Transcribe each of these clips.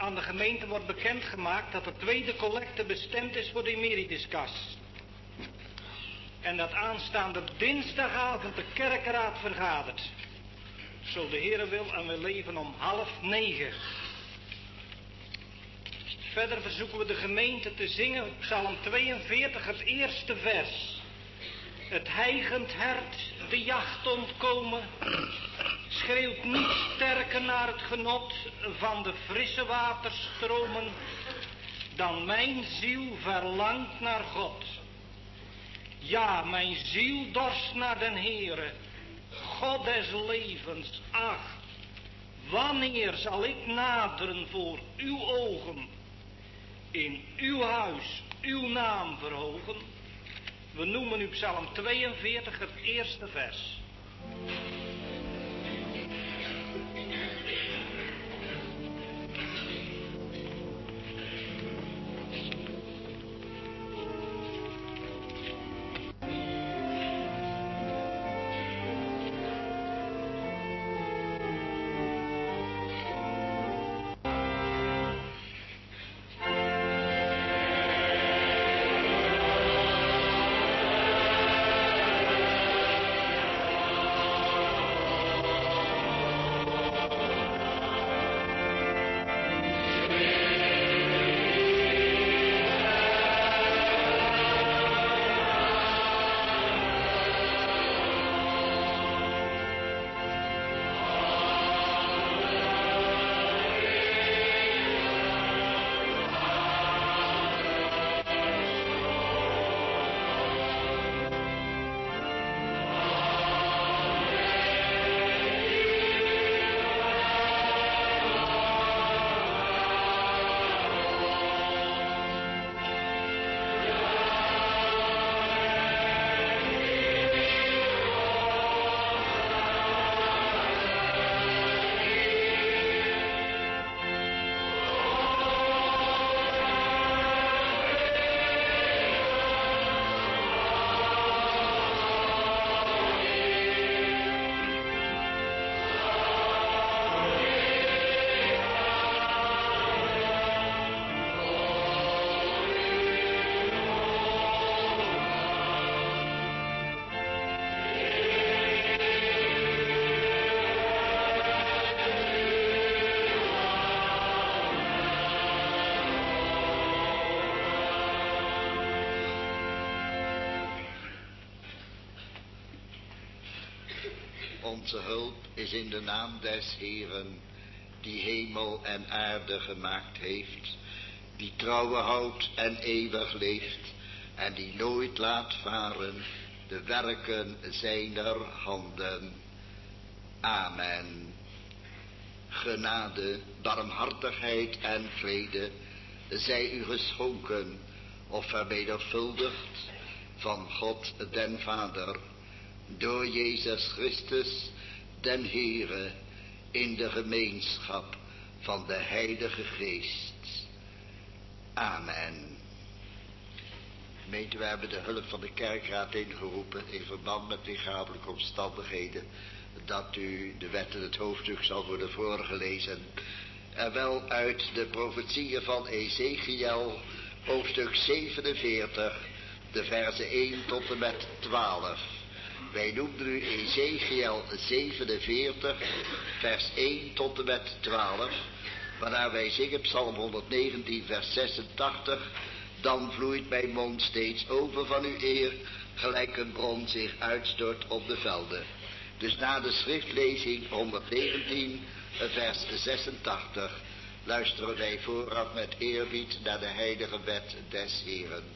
aan de gemeente wordt bekendgemaakt dat de tweede collecte bestemd is voor de emerituskas. En dat aanstaande dinsdagavond de kerkraad vergadert. Zo de Heere wil, en we leven om 8:30. Verder verzoeken we de gemeente te zingen Psalm 42, het eerste vers. Het hijgend hert, de jacht ontkomen, schreeuwt niet sterker naar het genot van de frisse waterstromen, dan mijn ziel verlangt naar God. Ja, mijn ziel dorst naar den Heere, God des levens. Ach, wanneer zal ik naderen voor uw ogen, in uw huis uw naam verhogen? We noemen nu Psalm 42, het eerste vers. Onze hulp is in de naam des Heeren, die hemel en aarde gemaakt heeft, die trouwe houdt en eeuwig leeft, en die nooit laat varen de werken zijner handen. Amen. Genade, barmhartigheid en vrede zij u geschonken of vermenigvuldigd van God den Vader, door Jezus Christus den Heere, in de gemeenschap van de Heilige Geest. Amen. Gemeente, we hebben de hulp van de kerkraad ingeroepen in verband met lichamelijke omstandigheden, dat u de wet en het hoofdstuk zal worden voorgelezen. En wel uit de profetieën van Ezekiel, hoofdstuk 47, de versen 1 tot en met 12. Wij noemden u Ezekiel 47, vers 1 tot en met 12, waarna wij zingen Psalm 119, vers 86. Dan vloeit mijn mond steeds over van uw eer, gelijk een bron zich uitstort op de velden. Dus na de schriftlezing 119, vers 86, luisteren wij vooraf met eerbied naar de heilige wet des Heeren.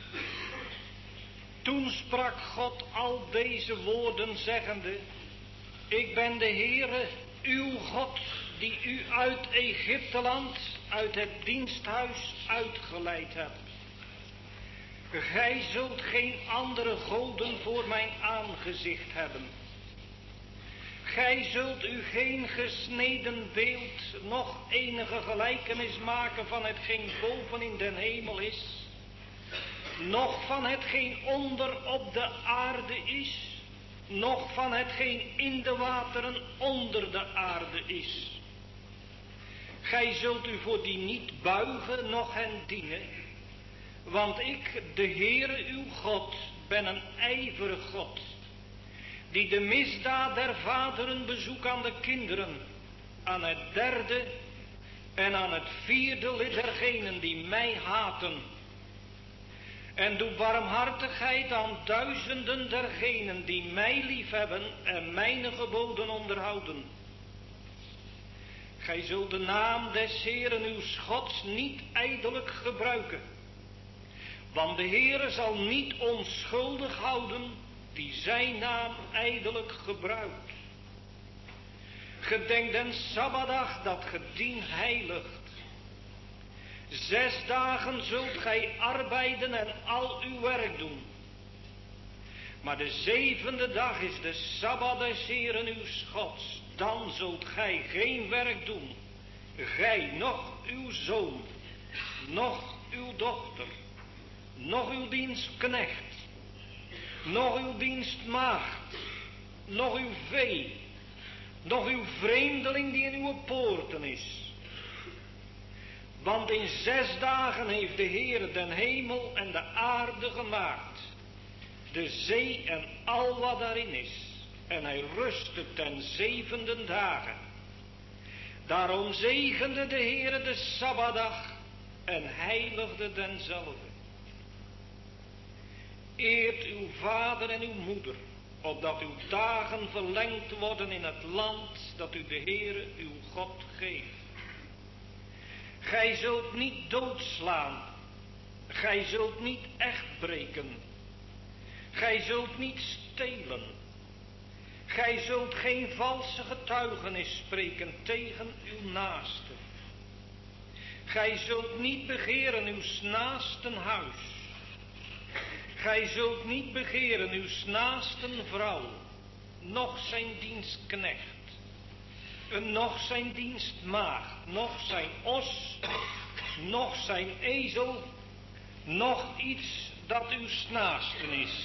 Toen sprak God al deze woorden zeggende: Ik ben de Heere, uw God, die u uit Egypteland, uit het diensthuis uitgeleid hebt. Gij zult geen andere goden voor mijn aangezicht hebben. Gij zult u geen gesneden beeld, noch enige gelijkenis maken van hetgeen boven in den hemel is, noch van hetgeen onder op de aarde is, noch van hetgeen in de wateren onder de aarde is. Gij zult u voor die niet buigen, noch hen dienen. Want ik, de Heere uw God, ben een ijverig God, die de misdaad der vaderen bezoekt aan de kinderen, aan het derde en aan het vierde lid dergenen die mij haten. En doe barmhartigheid aan duizenden dergenen die mij liefhebben en mijn geboden onderhouden. Gij zult de naam des Heeren uw Gods niet ijdelijk gebruiken. Want de Heere zal niet onschuldig houden die zijn naam ijdelijk gebruikt. Gedenk den Sabbatdag dat ge dien heiligt. 6 dagen zult gij arbeiden en al uw werk doen. Maar de 7e dag is de Sabbat des Heeren uw Gods. Dan zult gij geen werk doen. Gij, noch uw zoon, noch uw dochter, noch uw dienstknecht, noch uw dienstmaagd, noch uw vee, noch uw vreemdeling die in uw poorten is. Want in 6 dagen heeft de Heer den hemel en de aarde gemaakt, de zee en al wat daarin is. En hij rustte ten 7e dagen. Daarom zegende de Heere de Sabbatdag en heiligde denzelve. Eert uw vader en uw moeder, opdat uw dagen verlengd worden in het land dat u de Heere uw God geeft. Gij zult niet doodslaan, gij zult niet echt breken, gij zult niet stelen, gij zult geen valse getuigenis spreken tegen uw naaste. Gij zult niet begeren uw naasten huis. Gij zult niet begeren uw naasten vrouw, noch zijn dienstknecht, noch zijn dienstmaagd, noch zijn os, noch zijn ezel, noch iets dat uw naasten is.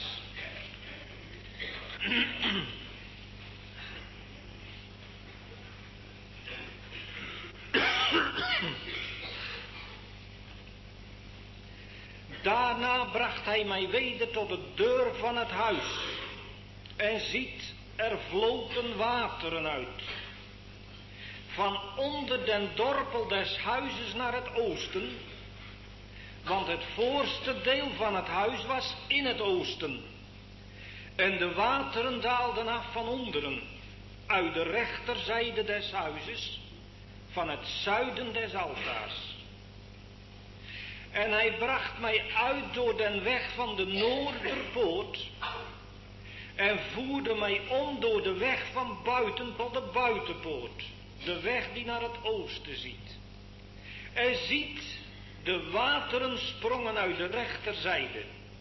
Daarna bracht hij mij weder tot de deur van het huis. En ziet, er vloten wateren uit. Van onder den dorpel des huizes naar het oosten. Want het voorste deel van het huis was in het oosten. En de wateren daalden af van onderen. Uit de rechterzijde des huizes. Van het zuiden des altaars. En hij bracht mij uit door den weg van de Noorderpoort. En voerde mij om door de weg van buiten tot de buitenpoort. De weg die naar het oosten ziet. En ziet, de wateren sprongen uit de rechterzijde.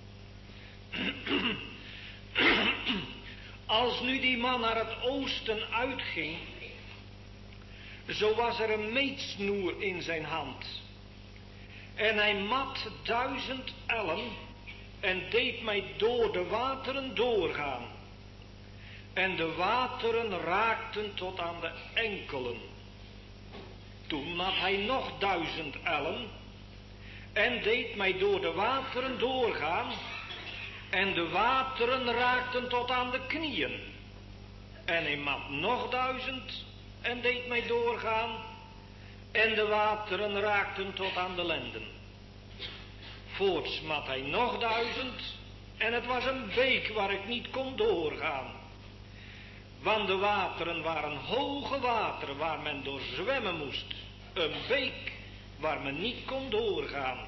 Als nu die man naar het oosten uitging, zo was er een meetsnoer in zijn hand. En hij mat 1000 ellen en deed mij door de wateren doorgaan. En de wateren raakten tot aan de enkelen. Toen mat hij nog 1000 ellen en deed mij door de wateren doorgaan. En de wateren raakten tot aan de knieën. En hij mat nog 1000 en deed mij doorgaan. En de wateren raakten tot aan de lenden. Voorts mat hij nog 1000 en het was een beek waar ik niet kon doorgaan. Want de wateren waren hoge wateren waar men door zwemmen moest. Een beek waar men niet kon doorgaan.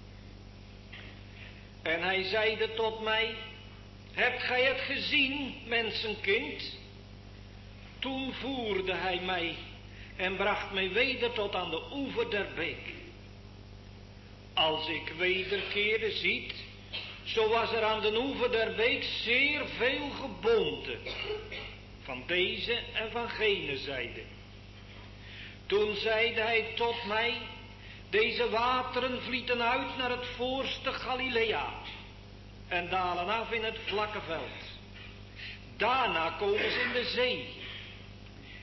En hij zeide tot mij, hebt gij het gezien, mensenkind? Toen voerde hij mij en bracht mij weder tot aan de oever der beek. Als ik wederkeerde, ziet, zo was er aan de oever der beek zeer veel geboomte, van deze en van gene zijde. Toen zeide hij tot mij, deze wateren vlieten uit naar het voorste Galilea en dalen af in het vlakke veld. Daarna komen ze in de zee.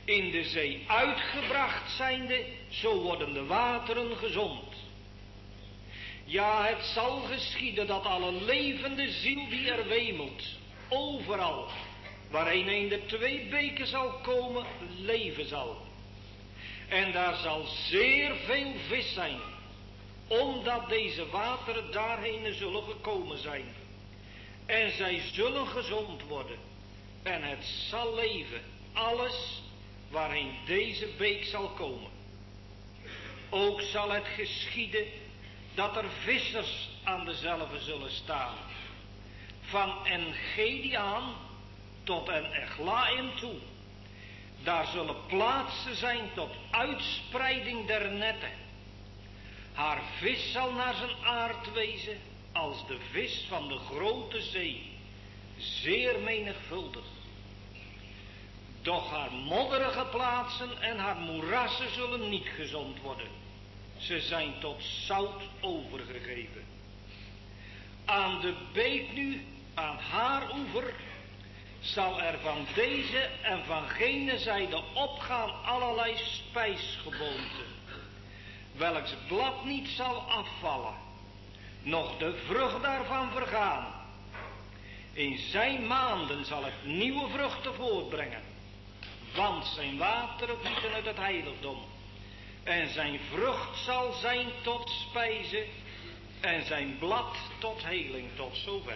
In de zee uitgebracht zijnde, zo worden de wateren gezond. Ja, het zal geschieden dat alle levende ziel die er wemelt, overal, waarheen een de 2 beken zal komen, leven zal. En daar zal zeer veel vis zijn, omdat deze wateren daarheen zullen gekomen zijn. En zij zullen gezond worden. En het zal leven, alles waarheen deze beek zal komen. Ook zal het geschieden dat er vissers aan dezelve zullen staan. Van En-Gedi tot En-Eglaim toe. Daar zullen plaatsen zijn tot uitspreiding der netten. Haar vis zal naar zijn aard wezen als de vis van de grote zee, zeer menigvuldig. Doch haar modderige plaatsen en haar moerassen zullen niet gezond worden. Ze zijn tot zout overgegeven. Aan de beek nu, aan haar oever, zal er van deze en van gene zijde opgaan allerlei spijsgeboomte, welks blad niet zal afvallen, noch de vrucht daarvan vergaan. In zijn maanden zal het nieuwe vruchten voortbrengen, want zijn wateren vlieten uit het heiligdom. En zijn vrucht zal zijn tot spijze en zijn blad tot heling, tot zover.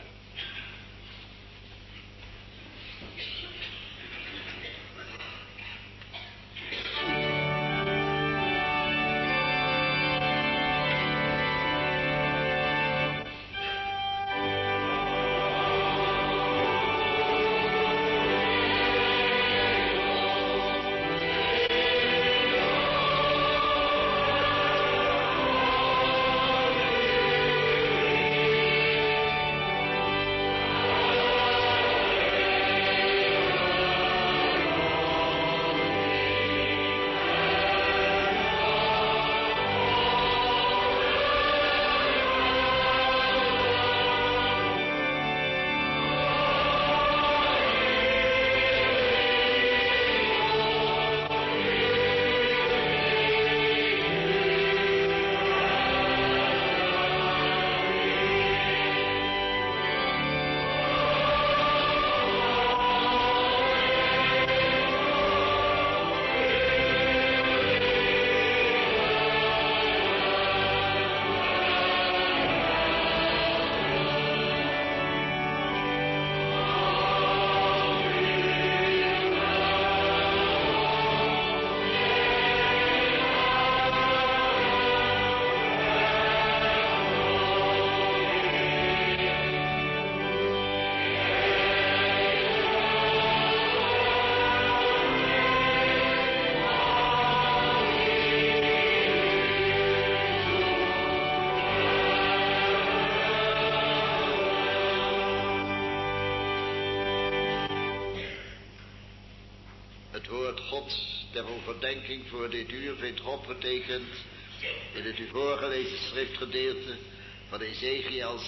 ter overdenking voor dit uur vindt opgetekend in het u voorgelezen schriftgedeelte van Ezechiel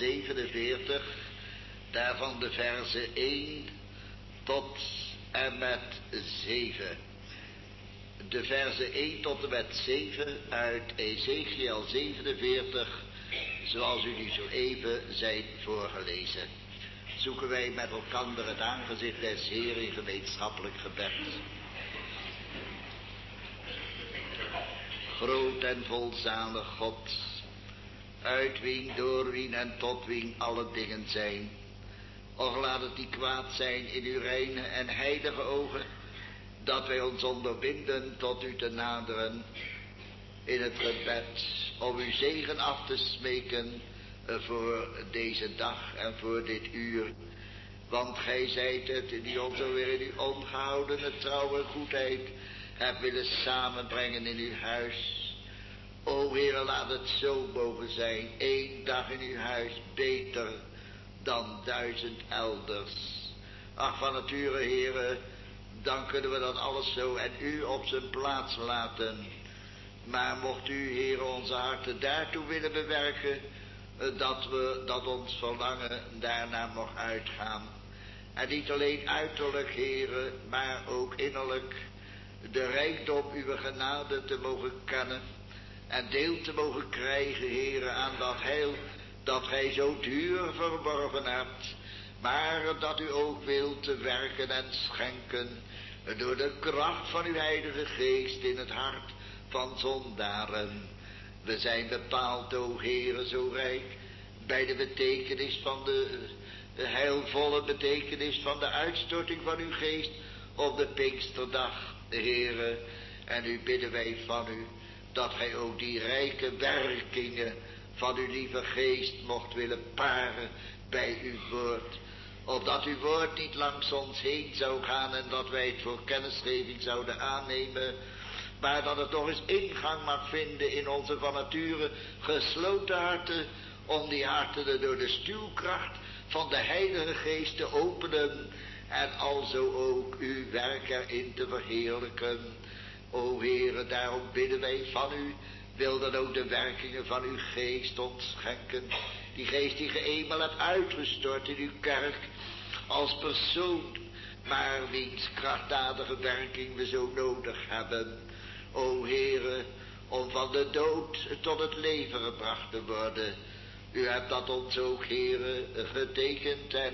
47, daarvan de verzen 1 tot en met 7. De verzen 1 tot en met 7 uit Ezechiel 47, zoals u die zo even zijn voorgelezen. Zoeken wij met elkander het aangezicht des Heeren in gemeenschappelijk gebed. Groot en volzalig God, uit wien, door wien en tot wien alle dingen zijn. Och laat het niet kwaad zijn in uw reine en heilige ogen, dat wij ons onderwinden tot u te naderen in het gebed, om uw zegen af te smeken voor deze dag en voor dit uur. Want gij zijt het die ons alweer in uw ongehoudene trouw en goedheid hebt willen samenbrengen in uw huis. O Heere, laat het zo mogen zijn, 1 dag in uw huis beter dan 1000 elders. Ach, van nature, Heere, dan kunnen we dat alles zo en u op zijn plaats laten. Maar mocht u, Heere, onze harten daartoe willen bewerken, dat ons verlangen daarna mag uitgaan. En niet alleen uiterlijk, Heere, maar ook innerlijk. de rijkdom uw genade te mogen kennen en deel te mogen krijgen, Heere, aan dat heil dat gij zo duur verworven hebt, maar dat u ook wilt werken en schenken door de kracht van uw Heilige Geest in het hart van zondaren. We zijn bepaald, o Heere, zo rijk bij de betekenis van de heilvolle betekenis van de uitstorting van uw Geest op de Pinksterdag, Heere. En nu bidden wij van u dat gij ook die rijke werkingen van uw lieve Geest mocht willen paren bij uw woord. Opdat uw woord niet langs ons heen zou gaan en dat wij het voor kennisgeving zouden aannemen, maar dat het nog eens ingang mag vinden in onze van nature gesloten harten, om die harten door de stuwkracht van de Heilige Geest te openen en alzo ook uw werk erin te verheerlijken. O Heere, daarom bidden wij van u, wil dan ook de werkingen van uw Geest ons schenken. Die Geest die ge eenmaal hebt uitgestort in uw kerk als persoon, maar wiens krachtdadige werking we zo nodig hebben. O Heere, om van de dood tot het leven gebracht te worden. U hebt dat ons ook, Heere, getekend en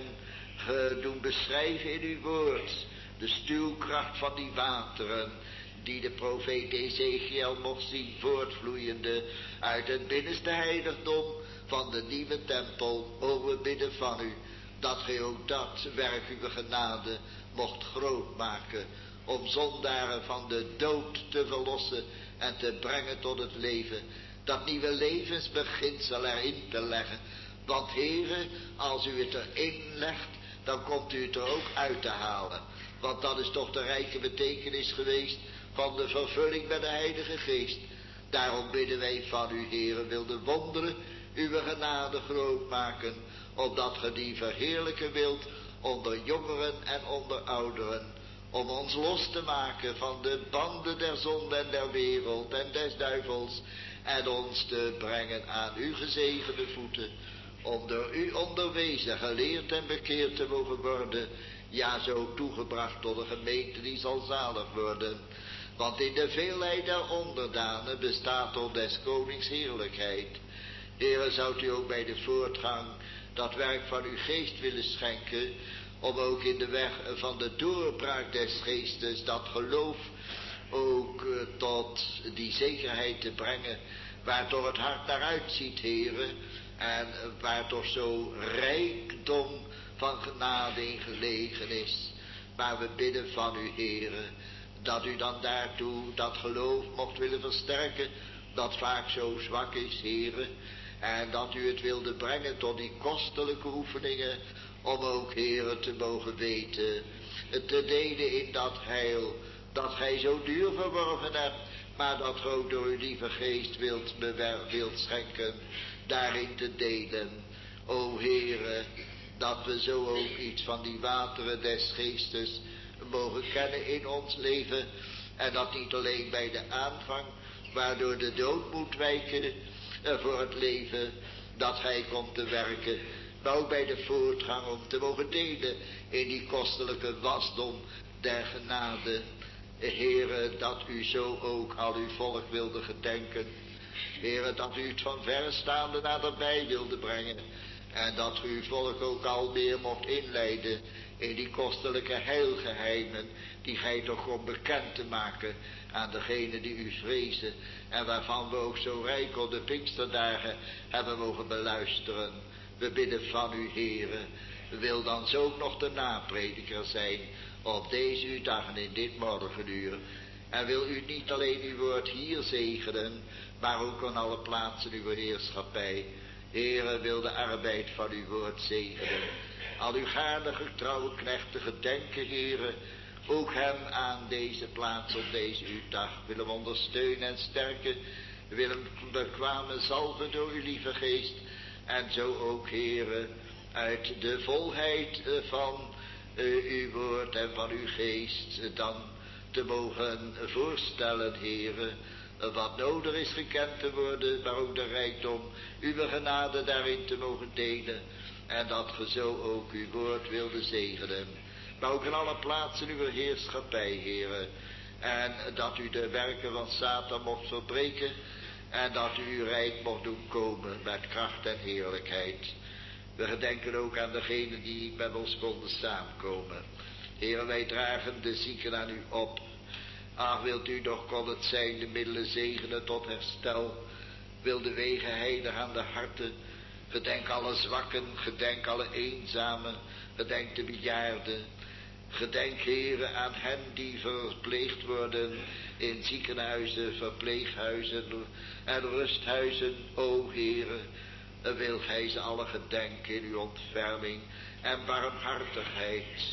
doen beschrijven in uw woord. De stuwkracht van die wateren die de profeet Ezechiel mocht zien voortvloeiende uit het binnenste heiligdom van de nieuwe tempel. O, we bidden van u dat gij ook dat werk uw genade mocht groot maken, om zondaren van de dood te verlossen en te brengen tot het leven, dat nieuwe levensbeginsel erin te leggen. Want Heere, als u het erin legt, dan komt u het er ook uit te halen. Want dat is toch de rijke betekenis geweest van de vervulling met de Heilige Geest. Daarom bidden wij van u, Heere, wil de wonderen uw genade groot maken, opdat ge die verheerlijken wilt onder jongeren en onder ouderen, om ons los te maken van de banden der zonde en der wereld en des duivels, en ons te brengen aan uw gezegende voeten, om door u onderwezen, geleerd en bekeerd te mogen worden, ja, zo toegebracht tot een gemeente die zal zalig worden. Want in de veelheid der onderdanen bestaat tot des konings heerlijkheid. Heere, zoudt u ook bij de voortgang dat werk van uw Geest willen schenken, om ook in de weg van de doorbraak des Geestes dat geloof ook tot die zekerheid te brengen, waar toch het hart naar uitziet, Heere, en waar toch zo rijkdom van genade in gelegen is. Maar we bidden van u, Heere, dat u dan daartoe dat geloof mocht willen versterken, dat vaak zo zwak is, Heere, en dat u het wilde brengen tot die kostelijke oefeningen, om ook, Heere, te mogen weten, te delen in dat heil, dat gij zo duur verworven hebt, maar dat ge ook door uw lieve Geest wilt schenken, daarin te delen. O Heere, dat we zo ook iets van die wateren des Geestes mogen kennen in ons leven, en dat niet alleen bij de aanvang, waardoor de dood moet wijken voor het leven, dat gij komt te werken, maar ook bij de voortgang om te mogen delen in die kostelijke wasdom der genade. Heere, dat u zo ook al uw volk wilde gedenken. Heere, dat u het van verrestaande naderbij wilde brengen, en dat u uw volk ook al meer mocht inleiden in die kostelijke heilgeheimen, die gij toch om bekend te maken aan degenen die u vrezen, en waarvan we ook zo rijk op de Pinksterdagen hebben mogen beluisteren. We bidden van u, Heere, wil dan zo ook nog de naprediker zijn op deze uw dagen in dit morgenuur. En wil u niet alleen uw woord hier zegenen, maar ook aan alle plaatsen uw heerschappij. Heere, wil de arbeid van uw woord zegenen. Al uw gaarne getrouwe knechten gedenken, Heere, ook hem aan deze plaats op deze uw dag. Willen we ondersteunen en sterken, willen bekwamen zalven door uw lieve Geest. En zo ook, Heere, uit de volheid van uw woord en van uw Geest dan te mogen voorstellen, Heere, wat nodig is gekend te worden, maar ook de rijkdom uw genade daarin te mogen delen. En dat ge zo ook uw woord wilde zegenen. Maar ook in alle plaatsen uw heerschappij, Heere. En dat u de werken van Satan mocht verbreken. En dat u uw rijk mocht doen komen met kracht en heerlijkheid. We gedenken ook aan degenen die niet met ons konden samenkomen. Heer, wij dragen de zieken aan u op. Ach, wilt u nog, kon het zijn, de middelen zegenen tot herstel. Wil de wegen heilig aan de harten. Gedenk alle zwakken, gedenk alle eenzamen. Gedenk de bejaarden. Gedenk, Heere, aan hen die verpleegd worden in ziekenhuizen, verpleeghuizen en rusthuizen. O Heere, wil gij ze alle gedenken in uw ontferming en barmhartigheid.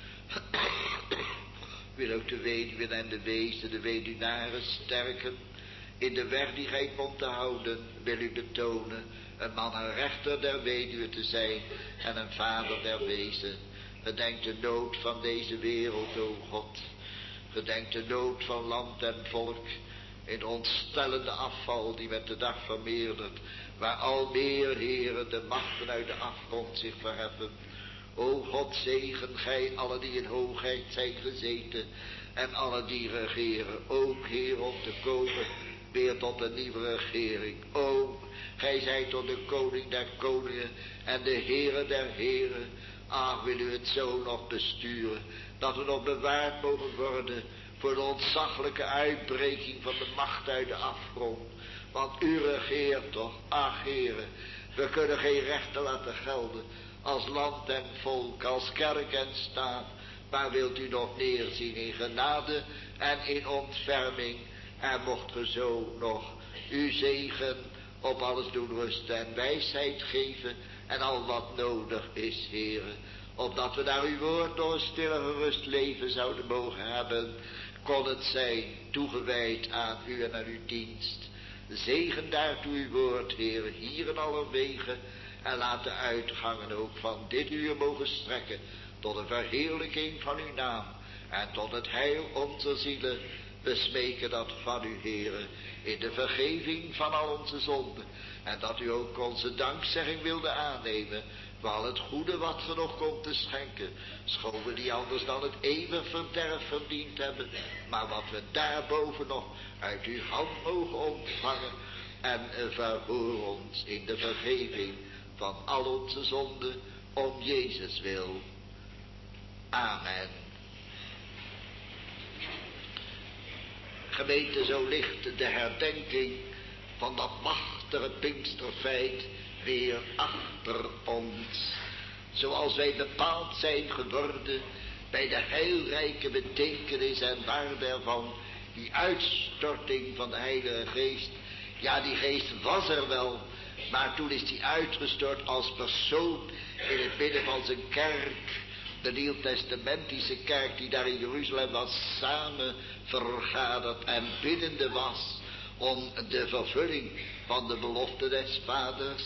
Wil ook de weduwen en de wezen, de weduwnaren sterken. In de weg die gij komt te houden, wil u betonen een man en rechter der weduwe te zijn en een vader der wezen. Gedenk de nood van deze wereld, o God. Gedenk de nood van land en volk. In de ontstellende afval die met de dag vermeerdert. Waar al meer, Heere, de machten uit de afgrond zich verheffen. O God, zegen gij alle die in hoogheid zijn gezeten. En alle die regeren. Ook, Heer, om te komen weer tot een nieuwe regering. O, gij zijt tot de koning der koningen en de Heere der heren. Ach, wil u het zo nog besturen, dat we nog bewaard mogen worden voor de ontzaglijke uitbreking van de macht uit de afgrond. Want u regeert toch, ach Heere, we kunnen geen rechten laten gelden als land en volk, als kerk en staat. Maar wilt u nog neerzien in genade en in ontferming. En mocht ge zo nog uw zegen op alles doen rusten en wijsheid geven en al wat nodig is, Heere. Opdat we naar uw woord door een stille gerust leven zouden mogen hebben. Kon het zijn toegewijd aan u en aan uw dienst. Zegen daartoe uw woord, Heere, hier in alle wegen. En laat de uitgangen ook van dit uur mogen strekken tot een verheerlijking van uw naam. En tot het heil onze zielen. We smeken dat van u, Heere, in de vergeving van al onze zonden. En dat u ook onze dankzegging wilde aannemen voor al het goede wat ge nog komt te schenken. Schoon we die anders dan het eeuwig verderf verdiend hebben. Maar wat we daarboven nog uit uw hand mogen ontvangen. En verhoor ons in de vergeving van al onze zonden om Jezus wil. Amen. Gemeente, zo ligt de herdenking van dat machtige Pinksterfeit weer achter ons. Zoals wij bepaald zijn geworden bij de heilrijke betekenis en waarde ervan, die uitstorting van de Heilige Geest. Ja, die geest was er wel, maar toen is die uitgestort als persoon in het midden van zijn kerk. De nieuwtestamentische kerk die daar in Jeruzalem was samen vergaderd en biddende was om de vervulling van de belofte des vaders.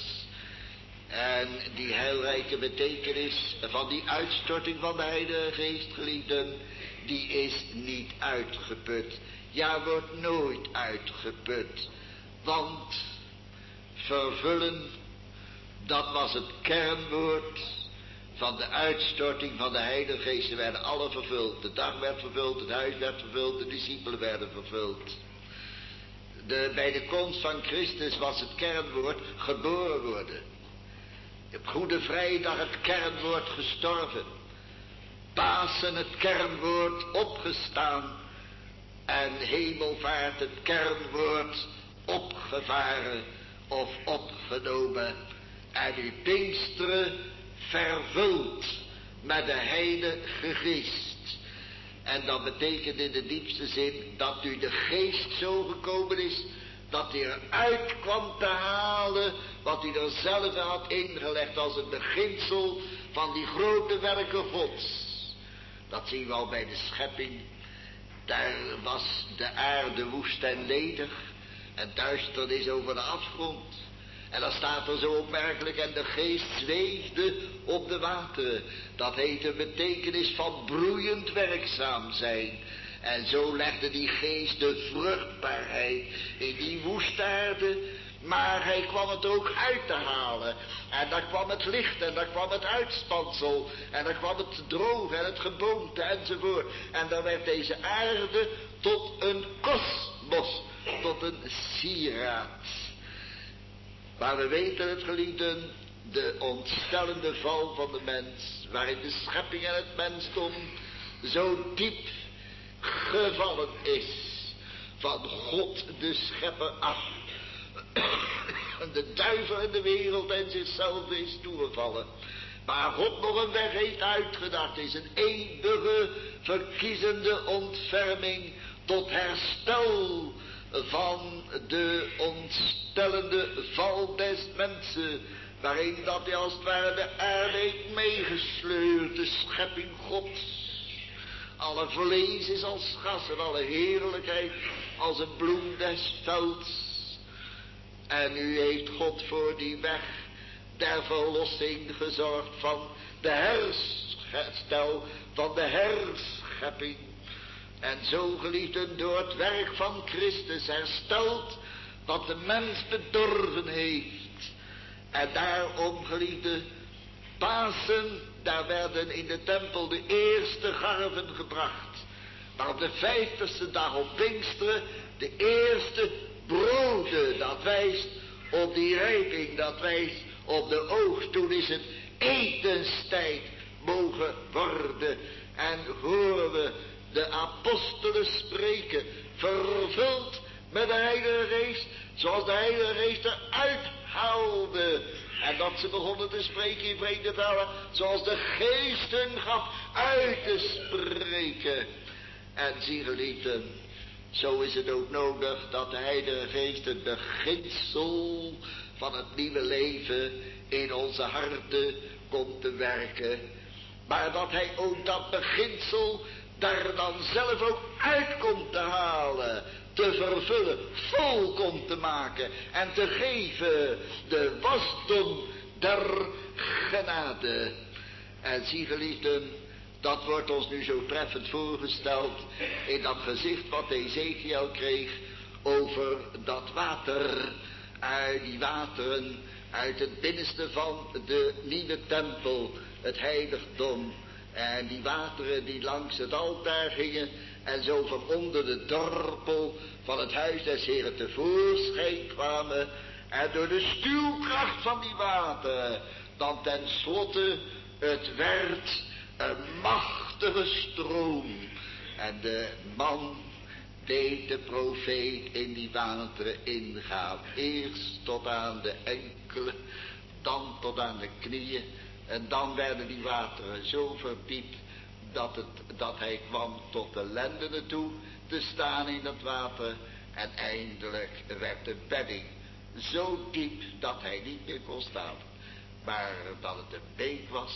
En die heilrijke betekenis van die uitstorting van de Heilige Geest, geliefden, die is niet uitgeput. Ja, wordt nooit uitgeput. Want vervullen, dat was het kernwoord van de uitstorting van de Heilige Geest. Ze werden alle vervuld. De dag werd vervuld, het huis werd vervuld, de discipelen werden vervuld. Bij de komst van Christus was het kernwoord geboren worden. Op Goede Vrijdag het kernwoord gestorven. Pasen het kernwoord opgestaan. En Hemelvaart het kernwoord opgevaren of opgenomen. En uw Pinksteren vervuld met de Heilige Geest. En dat betekent in de diepste zin dat u de Geest zo gekomen is dat hij eruit kwam te halen wat hij er zelf had ingelegd als het beginsel van die grote werken Gods. Dat zien we al bij de schepping. Daar was de aarde woest en ledig en duisternis over de afgrond. En dan staat er zo opmerkelijk, en de geest zweefde op de wateren. Dat heet een betekenis van broeiend werkzaam zijn. En zo legde die geest de vruchtbaarheid in die woestaarde Maar hij kwam het ook uit te halen. En dan kwam het licht en dan kwam het uitspansel. En dan kwam het droog en het geboomte enzovoort. En dan werd deze aarde tot een kosmos, tot een sieraad. Maar we weten het, geliefden, de ontstellende val van de mens, waarin de schepping en het mensdom zo diep gevallen is van God de schepper af. De duivel in de wereld en zichzelf is toegevallen. Maar God nog een weg heeft uitgedacht, is een eeuwige verkiezende ontferming tot herstel van de ontstellende val des mensen, waarin dat hij als het ware de aarde heeft meegesleurd, de schepping Gods. Alle vlees is als gras en alle heerlijkheid als een bloem des velds. En nu heeft God voor die weg der verlossing gezorgd van de herstel van de herschepping. En zo, geliefden, door het werk van Christus hersteld wat de mens bedorven heeft. En daarom, geliefden, Pasen, daar werden in de tempel de eerste garven gebracht. Maar op de 50ste dag op Pinksteren de eerste broden, dat wijst op die rijping, dat wijst op de oogst. Toen is het etenstijd mogen worden. En horen we de apostelen spreken, vervuld met de Heilige Geest, zoals de Heilige Geest eruit haalde. En dat ze begonnen te spreken in vreemde talen, zoals de Geest hun gaf uit te spreken. En zie, geliefden, zo is het ook nodig dat de Heilige Geest het beginsel van het nieuwe leven in onze harten komt te werken. Maar dat hij ook dat beginsel daar dan zelf ook uit komt te halen, te vervullen, vol komt te maken en te geven de wasdom der genade. En zie, geliefden, dat wordt ons nu zo treffend voorgesteld in dat gezicht wat Ezekiel kreeg over dat water, uit die wateren uit het binnenste van de nieuwe tempel, het heiligdom. En die wateren die langs het altaar gingen en zo van onder de dorpel van het huis des Heren tevoorschijn kwamen. En door de stuwkracht van die wateren dan tenslotte het werd een machtige stroom. En de man deed de profeet in die wateren ingaan. Eerst tot aan de enkelen, dan tot aan de knieën. En dan werden die wateren zo verdiept dat hij kwam tot de lendenen toe te staan in dat water. En eindelijk werd de bedding zo diep dat hij niet meer kon staan. Maar dat het een beek was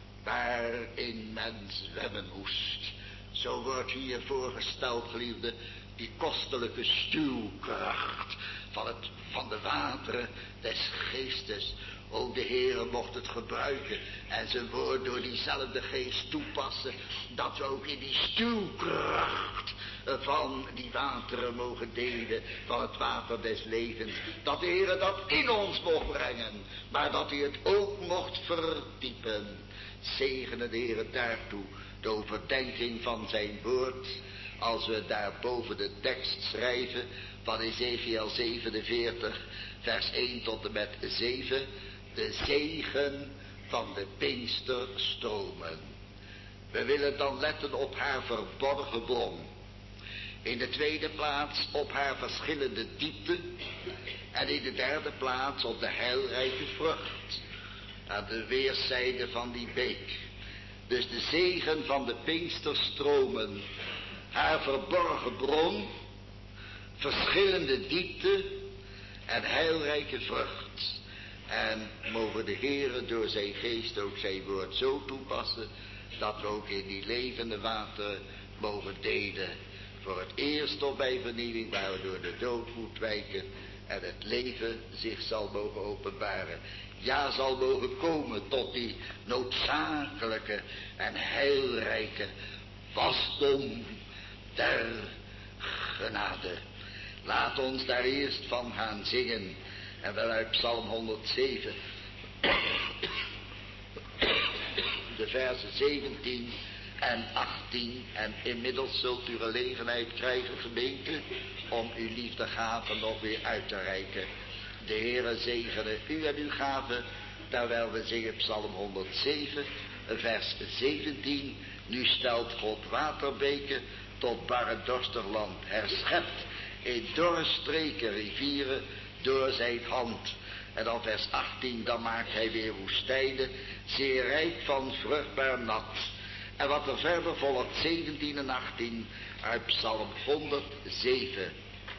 waarin men zwemmen moest. Zo wordt hier voorgesteld, geliefde, die kostelijke stuwkracht van de wateren des geestes. O, de Heere mocht het gebruiken en zijn woord door diezelfde geest toepassen, dat we ook in die stuwkracht van die wateren mogen delen, van het water des levens. Dat de Heere dat in ons mocht brengen, maar dat hij het ook mocht verdiepen. Zegene de Heere daartoe de overdenking van zijn woord, als we daar boven de tekst schrijven van Ezekiel 47, vers 1 tot en met 7, de zegen van de Pinksterstromen. We willen dan letten op haar verborgen bron. In de tweede plaats op haar verschillende diepte. En in de derde plaats op de heilrijke vrucht aan de weerszijde van die beek. Dus de zegen van de Pinksterstromen, haar verborgen bron, verschillende diepte en heilrijke vrucht. En mogen de Heere door zijn geest ook zijn woord zo toepassen, dat we ook in die levende wateren mogen delen. Voor het eerst op bij vernieuwing, waar we door de dood moeten wijken en het leven zich zal mogen openbaren. Ja, zal mogen komen tot die noodzakelijke en heilrijke wasdom der genade. Laat ons daar eerst van gaan zingen. En dan uit Psalm 107, de versen 17 en 18. En inmiddels zult u gelegenheid krijgen, gemeente, om uw liefdegaven nog weer uit te reiken. De Heere zegene u en uw gaven, terwijl we zingen Psalm 107, vers 17. Nu stelt God waterbeken tot bar en dorstig land, herschept in dorre streken rivieren door zijn hand. En dan vers 18, dan maakt hij weer woestijnen, zeer rijk van vruchtbaar nat. En wat er verder volgt, 17 en 18, uit Psalm 107.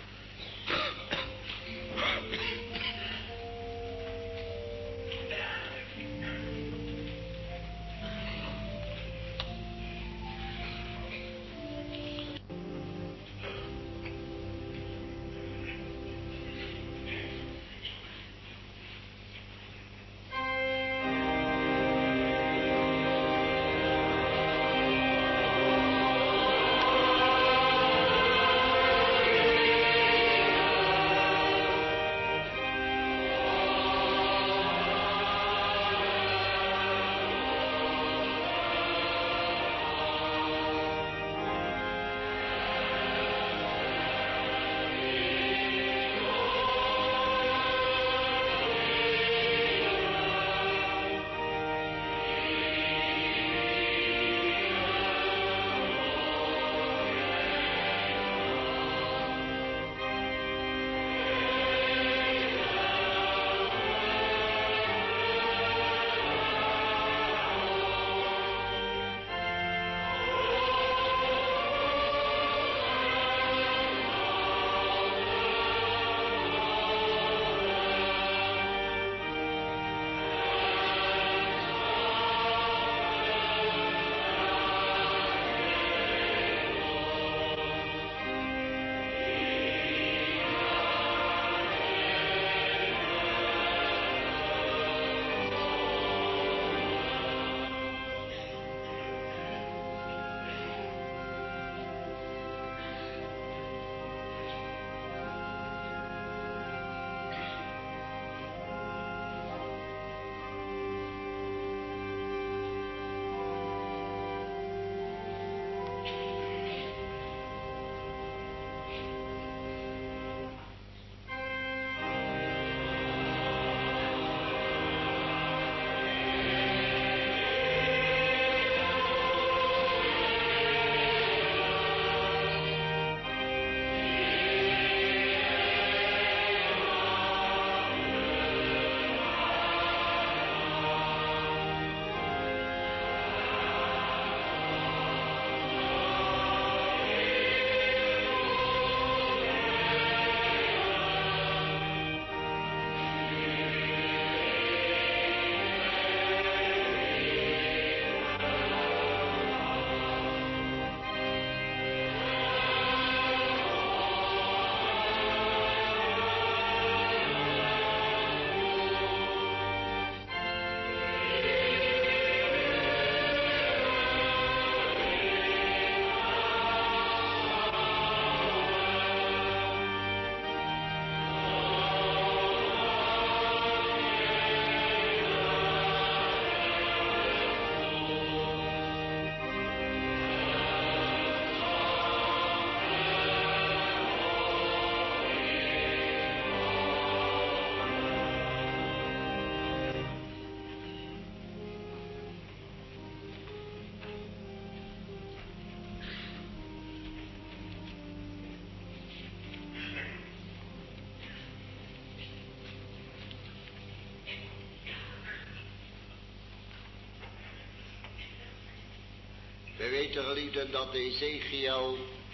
We weten, geliefden, dat Ezekiel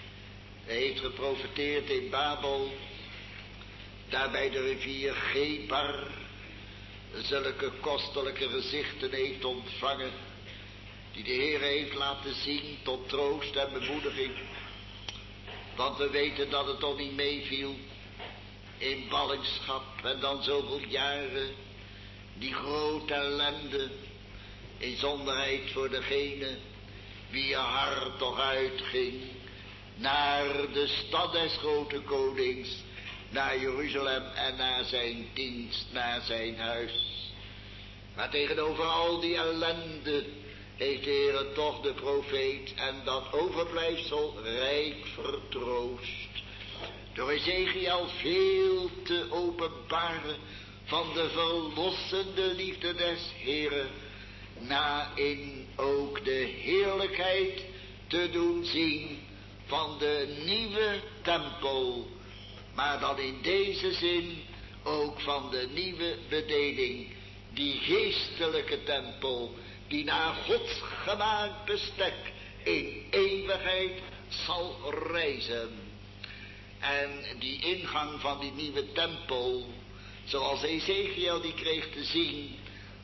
heeft geprofeteerd in Babel, daar bij de rivier Gebar, zulke kostelijke gezichten heeft ontvangen, die de Heer heeft laten zien tot troost en bemoediging. Want we weten dat het toch niet meeviel in ballingschap en dan zoveel jaren, die grote ellende, inzonderheid voor degene wie hart toch uitging naar de stad des grote konings, naar Jeruzalem en naar zijn dienst, naar zijn huis. Maar tegenover al die ellende heeft de Heer toch de profeet en dat overblijfsel rijk vertroost. Door Ezechiel veel te openbaren van de verlossende liefde des Heeren, na in ook de heerlijkheid te doen zien van de nieuwe tempel, maar dan in deze zin ook van de nieuwe bedeling, die geestelijke tempel, die naar Gods gemaakt bestek in eeuwigheid zal reizen. En die ingang van die nieuwe tempel, zoals Ezechiel die kreeg te zien,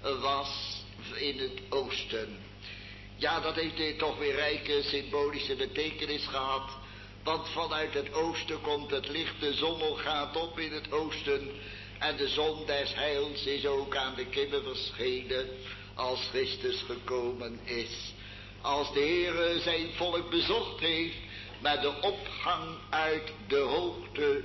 was in het oosten. Ja, dat heeft toch weer rijke symbolische betekenis gehad. Want vanuit het oosten komt het licht, de zon gaat op in het oosten. En de zon des heils is ook aan de kimmen verschenen als Christus gekomen is. Als de Heer zijn volk bezocht heeft met de opgang uit de hoogte.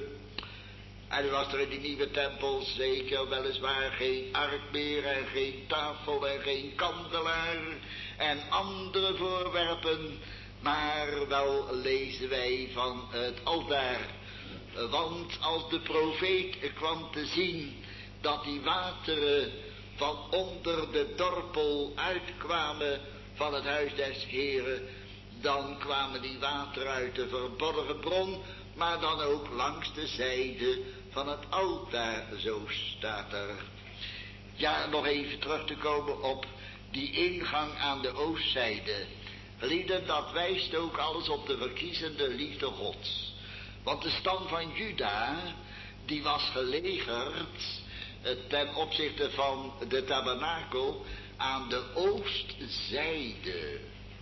En nu was er in die nieuwe tempel zeker weliswaar geen ark meer en geen tafel en geen kandelaar en andere voorwerpen, maar wel lezen wij van het altaar. Want als de profeet kwam te zien dat die wateren van onder de dorpel uitkwamen van het huis des Heren, dan kwamen die wateren uit de verborgen bron, maar dan ook langs de zijde van het altaar, zo staat er. Ja, nog even terug te komen op die ingang aan de oostzijde. Geliefden, dat wijst ook alles op de verkiezende liefde Gods. Want de stam van Juda, die was gelegerd ten opzichte van de tabernakel aan de oostzijde.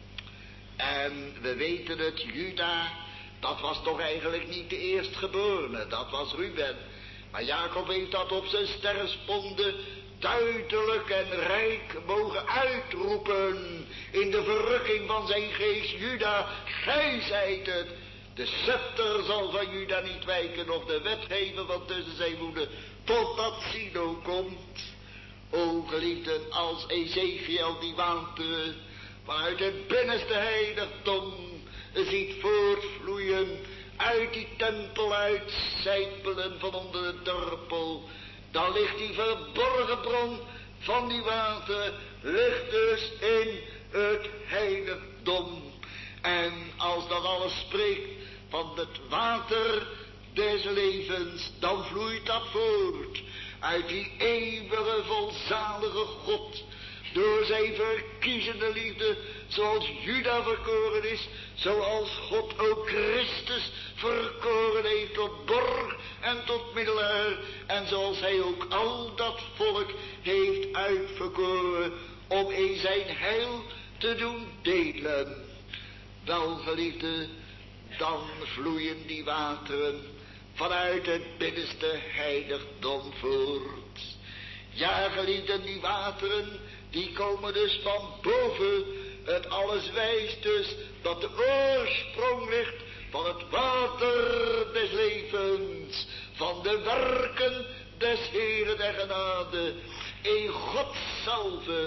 En we weten het, Juda, dat was toch eigenlijk niet de eerstgeborene, dat was Ruben. Maar Jacob heeft dat op zijn sterfsponde duidelijk en rijk mogen uitroepen in de verrukking van zijn geest. Juda, gij zijt het. De scepter zal van Juda niet wijken, of de wetgever van tussen zijn voeten, totdat Silo komt. O geliefden, als Ezechiel die wateren vanuit het binnenste heiligdom ziet voortvloeien, uit die tempel uitcijpelen van onder de dorpel, dan ligt die verborgen bron van die water, ligt dus in het heiligdom. En als dat alles spreekt van het water des levens, dan vloeit dat voort uit die eeuwige volzalige God, door zijn verkiezende liefde, zoals Juda verkoren is, zoals God ook Christus verkoren heeft tot borg en tot middelaar, en zoals hij ook al dat volk heeft uitverkoren om in zijn heil te doen delen. Wel, geliefde, dan vloeien die wateren vanuit het binnenste heiligdom voort. Ja, geliefden, die wateren, die komen dus van boven. Het alles wijst dus dat de oorsprong ligt van het water des levens, van de werken des Heeren der genade, in God zelve,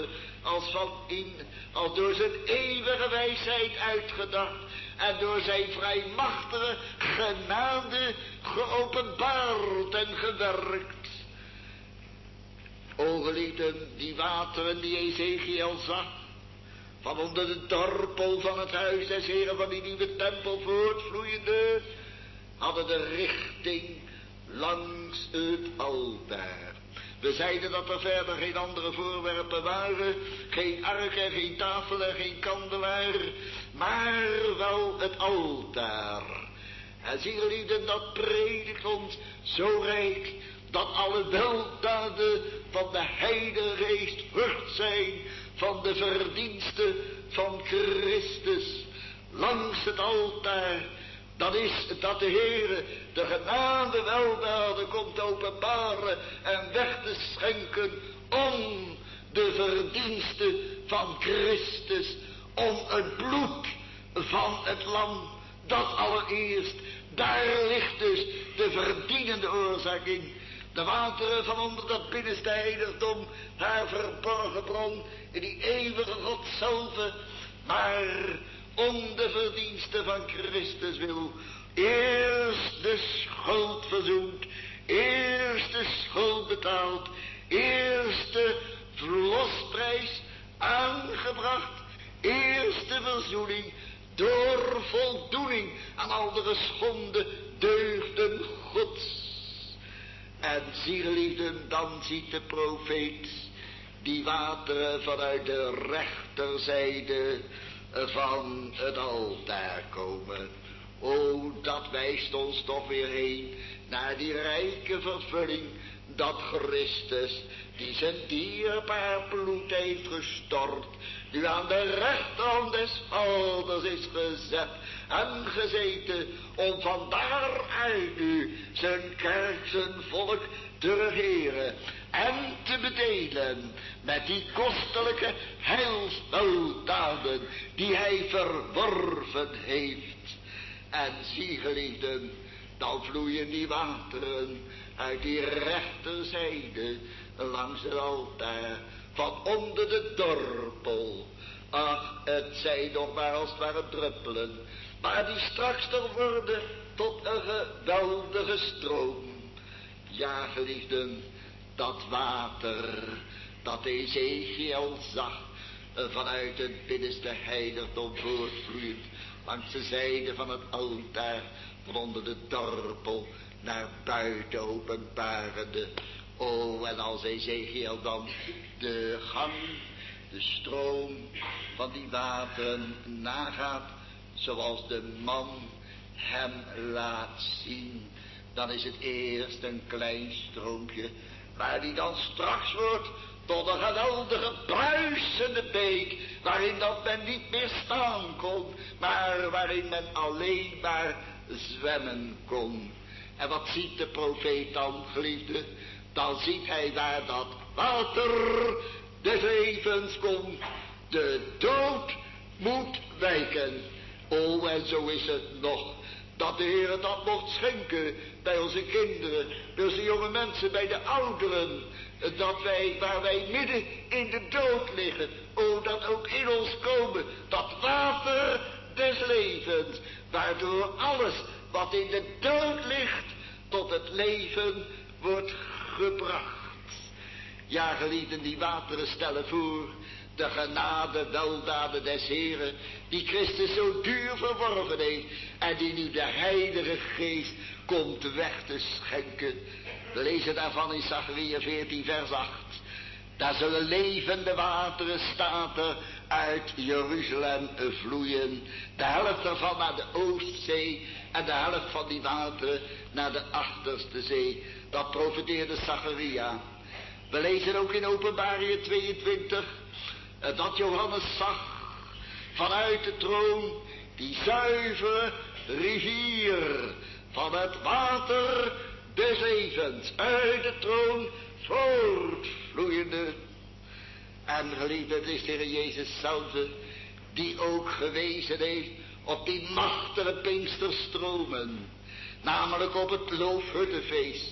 als door zijn eeuwige wijsheid uitgedacht en door zijn vrijmachtige genade geopenbaard en gewerkt. O geliefden, die wateren die Ezechiel zag, van onder de dorpel van het huis des Heren, van die nieuwe tempel voortvloeiende, hadden de richting langs het altaar. We zeiden dat er verder geen andere voorwerpen waren, geen ark en geen tafel en geen kandelaar, maar wel het altaar. En zie geliefden, dat predikt ons zo rijk, dat alle weldaden van de Heilige Geest vrucht zijn van de verdiensten van Christus. Langs het altaar, dat is dat de Heere de genade weldaden komt openbaren en weg te schenken om de verdiensten van Christus, om het bloed van het lam, dat allereerst Daar ligt dus de verdienende oorzaak in. De wateren van onder dat binnenste heiligdom, haar verborgen bron, in die eeuwige God zelve, maar om de verdiensten van Christus wil, eerst de schuld verzoend, eerst de schuld betaald, eerst de verlosprijs aangebracht, eerst de verzoening door voldoening aan al de geschonden deugden Gods. En zie geliefden, dan ziet de profeet die wateren vanuit de rechterzijde van het altaar komen. O, dat wijst ons toch weer heen naar die rijke vervulling dat Christus, die zijn dierbaar bloed heeft gestort, nu aan de rechterhand des Vaders is gezet en gezeten, om van daaruit nu zijn kerk, zijn volk te regeren en te bedelen met die kostelijke heilsweldaden die hij verworven heeft. En zie geliefden, dan vloeien die wateren uit die rechterzijde langs het altaar van onder de dorpel. Ach, het zijn nog maar als het ware druppelen, maar die straks toch worden tot een geweldige stroom. Ja, geliefden, dat water dat Ezechiel zag vanuit het binnenste heiligdom voortvloeiend langs de zijde van het altaar, van onder de dorpel naar buiten openbarende. O, en als Ezechiel dan de gang, de stroom van die wateren nagaat, zoals de man hem laat zien, dan is het eerst een klein stroompje, waar die dan straks wordt tot een geweldige bruisende beek, waarin dat men niet meer staan kon, maar waarin men alleen maar zwemmen kon. En wat ziet de profeet dan, geliefde? Dan ziet hij waar dat water des levens komt, de dood moet wijken. O, en zo is het nog, dat de Heer dat mocht schenken bij onze kinderen, bij onze jonge mensen, bij de ouderen, dat wij, waar wij midden in de dood liggen, o, dat ook in ons komen, dat water des levens, waardoor alles wat in de dood ligt, tot het leven wordt gebracht. Ja, geliefden, die wateren stellen voor de genade, weldaden des Heren, die Christus zo duur verworven heeft en die nu de Heilige Geest komt weg te schenken. We lezen daarvan in Zacharia 14 vers 8. Daar zullen levende wateren, staat er, uit Jeruzalem vloeien. De helft ervan naar de Oostzee en de helft van die wateren naar de achterste zee. Dat profeteerde Zacharia. We lezen ook in Openbaring 22 dat Johannes zag vanuit de troon die zuivere rivier van het water des levens uit de troon voortvloeiende. En geliefde, het is de Heer Jezus zelf die ook gewezen heeft op die machtige Pinksterstromen, namelijk op het Loofhuttenfeest.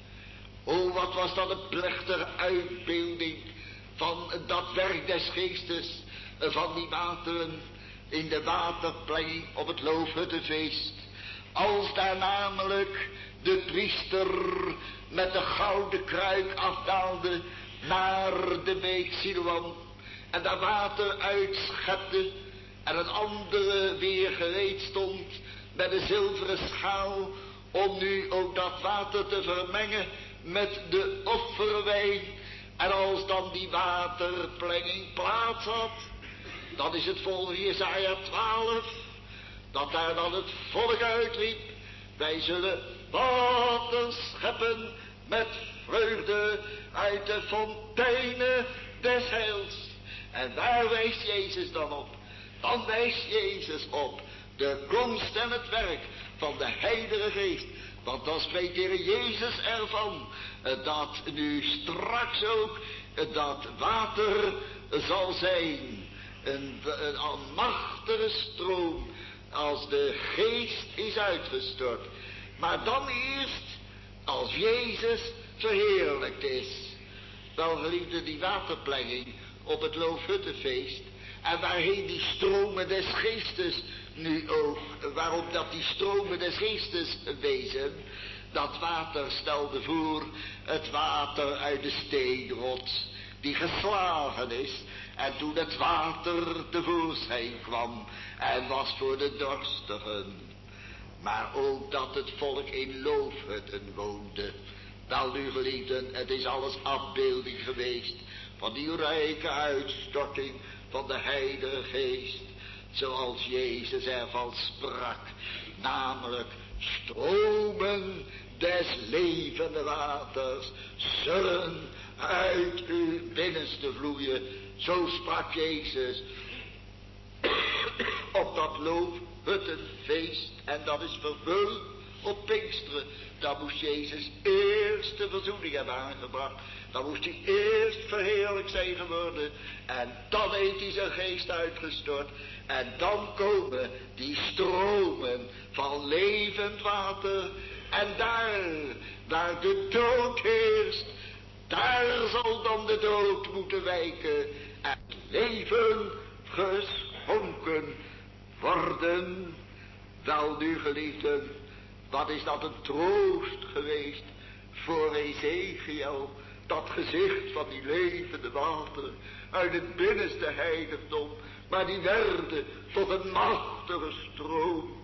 O, wat was dat een plechtige uitbeelding van dat werk des Geestes, van die wateren in de waterplei op het Loofhuttenfeest. Als daar namelijk de priester met de gouden kruik afdaalde naar de beek Siloam en daar water uitschepte en een andere weer gereed stond met een zilveren schaal om nu ook dat water te vermengen met de offerwijn. En als dan die waterplenging plaats had, dan is het volgens Jesaja 12, dat daar dan het volk uitriep: wij zullen water scheppen met vreugde uit de fonteinen des heils. En waar wijst Jezus dan op? Dan wijst Jezus op de komst en het werk van de Heilige Geest. Want dan spreekt de Heer Jezus ervan dat nu straks ook dat water zal zijn. Een machtige stroom als de Geest is uitgestort. Maar dan eerst als Jezus verheerlijkt is. Wel geliefde, die waterplenging op het Loofhuttenfeest. En waarheen die stromen des geestes nu ook, waarop dat die stromen des geestes wezen. Dat water stelde voor het water uit de steenrots die geslagen is. En toen het water tevoorschijn kwam en was voor de dorstigen. Maar ook dat het volk in loofhutten woonde. Wel nu geliefden, het is alles afbeelding geweest van die rijke uitstorting van de Heilige Geest. Zoals Jezus ervan sprak. Namelijk stromen des levende waters zullen uit uw binnenste vloeien. Zo sprak Jezus op dat Loofhuttenfeest. En dat is vervuld op Pinksteren. Dan moest Jezus eerst de verzoening hebben aangebracht. Dan moest hij eerst verheerlijk zijn geworden. En dan heeft hij zijn geest uitgestort. En dan komen die stromen van levend water. En daar, waar de dood heerst, daar zal dan de dood moeten wijken. En het leven geschonken worden. Wel nu geliefden, wat is dat een troost geweest voor Ezekiel. Dat gezicht van die levende water uit het binnenste heiligdom. Maar die werden tot een machtige stroom.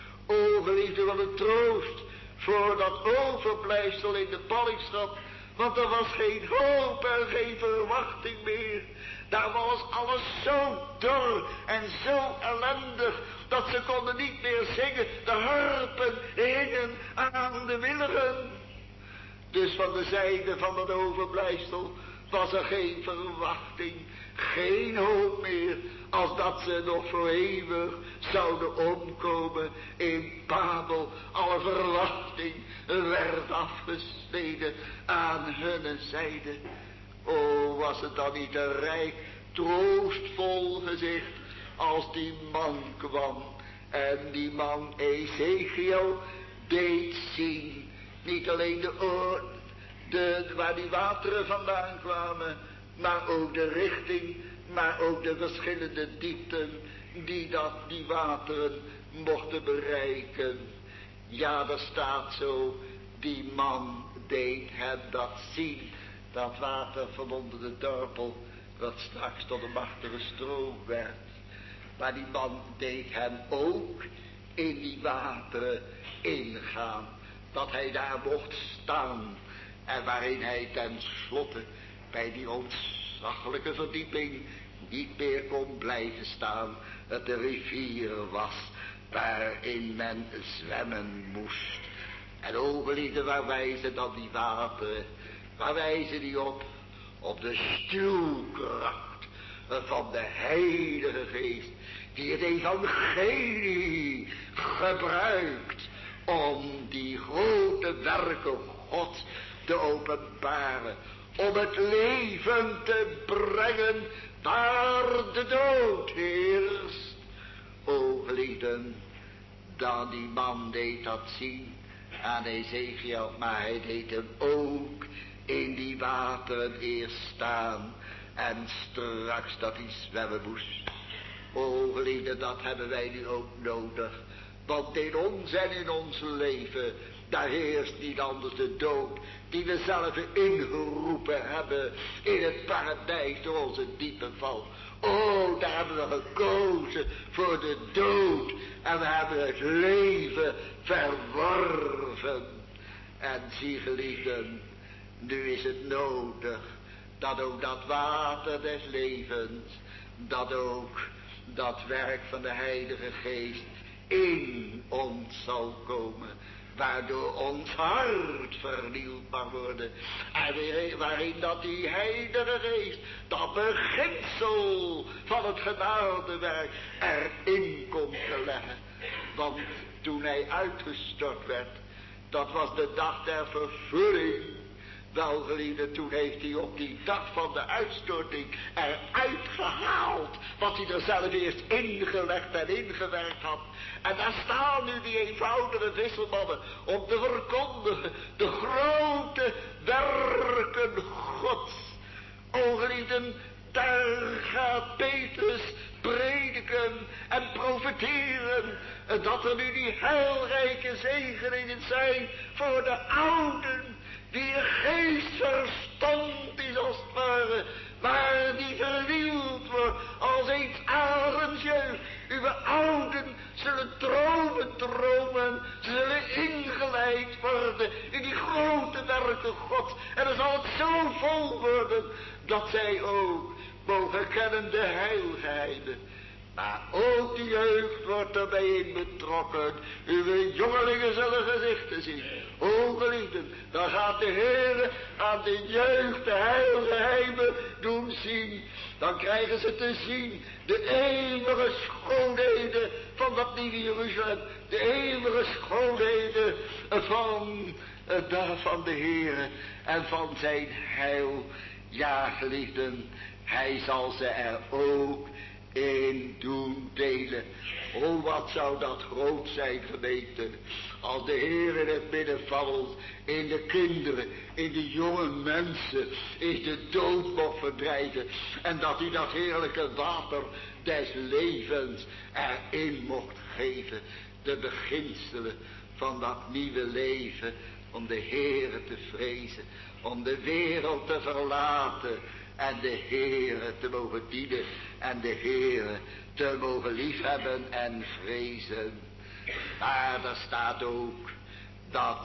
O geliefde, wat een troost voor dat overblijfsel in de ballingschap. Want er was geen hoop en geen verwachting meer. Daar was alles zo dor en zo ellendig, dat ze konden niet meer zingen. De harpen hingen aan de wilgen. Dus van de zijde van het overblijfsel was er geen verwachting, geen hoop meer, als dat ze nog voor eeuwig zouden omkomen in Babel. Alle verwachting werd afgesneden aan hun zijde. O, was het dan niet een rijk, troostvol gezicht als die man kwam. En die man Ezekiel deed zien, niet alleen de oor, waar die wateren vandaan kwamen, maar ook de richting, maar ook de verschillende diepten die wateren mochten bereiken. Ja, daar staat zo, die man deed hem dat zien. Dat water van onder de dorpel, wat straks tot een machtige stroom werd. Maar die man deed hem ook in die wateren ingaan. Dat hij daar mocht staan. En waarin hij tenslotte bij die ontzaglijke verdieping niet meer kon blijven staan. Het de rivier was waarin men zwemmen moest. En o geliefde, waar wijzen dan die wateren? Waar wijzen die op? Op de stuwkracht van de Heilige Geest, die het evangelie gebruikt om die grote werken God te openbaren, om het leven te brengen waar de dood heerst. O geliefden, dan die man deed dat zien aan Ezekiel, maar hij deed hem ook in die wateren eerst staan en straks dat hij zwemmen moest. O geliefden, dat hebben wij nu ook nodig. Want in ons en in ons leven, daar heerst niet anders de dood, die we zelf ingeroepen hebben in het paradijs door onze diepe val. O, daar hebben we gekozen voor de dood en we hebben het leven verworven. En zie geliefden, nu is het nodig dat ook dat water des levens, dat ook dat werk van de Heilige Geest in ons zal komen, waardoor ons hart vernieuwd mag worden. En waarin dat die Heilige Geest, dat beginsel van het genadewerk erin komt te leggen. Want toen hij uitgestort werd, dat was de dag der vervulling. Wel, geliefde, toen heeft hij op die dag van de uitstorting eruit gehaald wat hij er zelf eerst ingelegd en ingewerkt had. En daar staan nu die eenvoudige vissermannen om te verkondigen de grote werken Gods. O geliefden, daar gaat Petrus prediken en profeteren dat er nu die heilrijke zegeningen zijn voor de ouden, die geestverstand is als het ware, maar die vernieuwd wordt als eens arendsjeugd. Uw ouden zullen dromen, zullen ingeleid worden in die grote werken God. En dan zal het zo vol worden dat zij ook mogen kennen de heilgeheimen. Maar ook de jeugd wordt erbij in betrokken. Uw jongelingen zullen gezichten zien. O geliefden, dan gaat de Heer aan de jeugd de heilgeheimen doen zien. Dan krijgen ze te zien de eeuwige schoonheden van dat nieuwe Jeruzalem. De eeuwige schoonheden van de Heer en van zijn heil. Ja, geliefden, hij zal ze er ook in doen delen. Oh, wat zou dat groot zijn, gemeente, als de Heer in het midden van ons, in de kinderen, in de jonge mensen, is de dood mocht verdrijven. En dat hij dat heerlijke water des levens erin mocht geven. De beginselen van dat nieuwe leven, om de Heer te vrezen, om de wereld te verlaten en de Heere te mogen dienen en de Heere te mogen liefhebben en vrezen. Maar er staat ook dat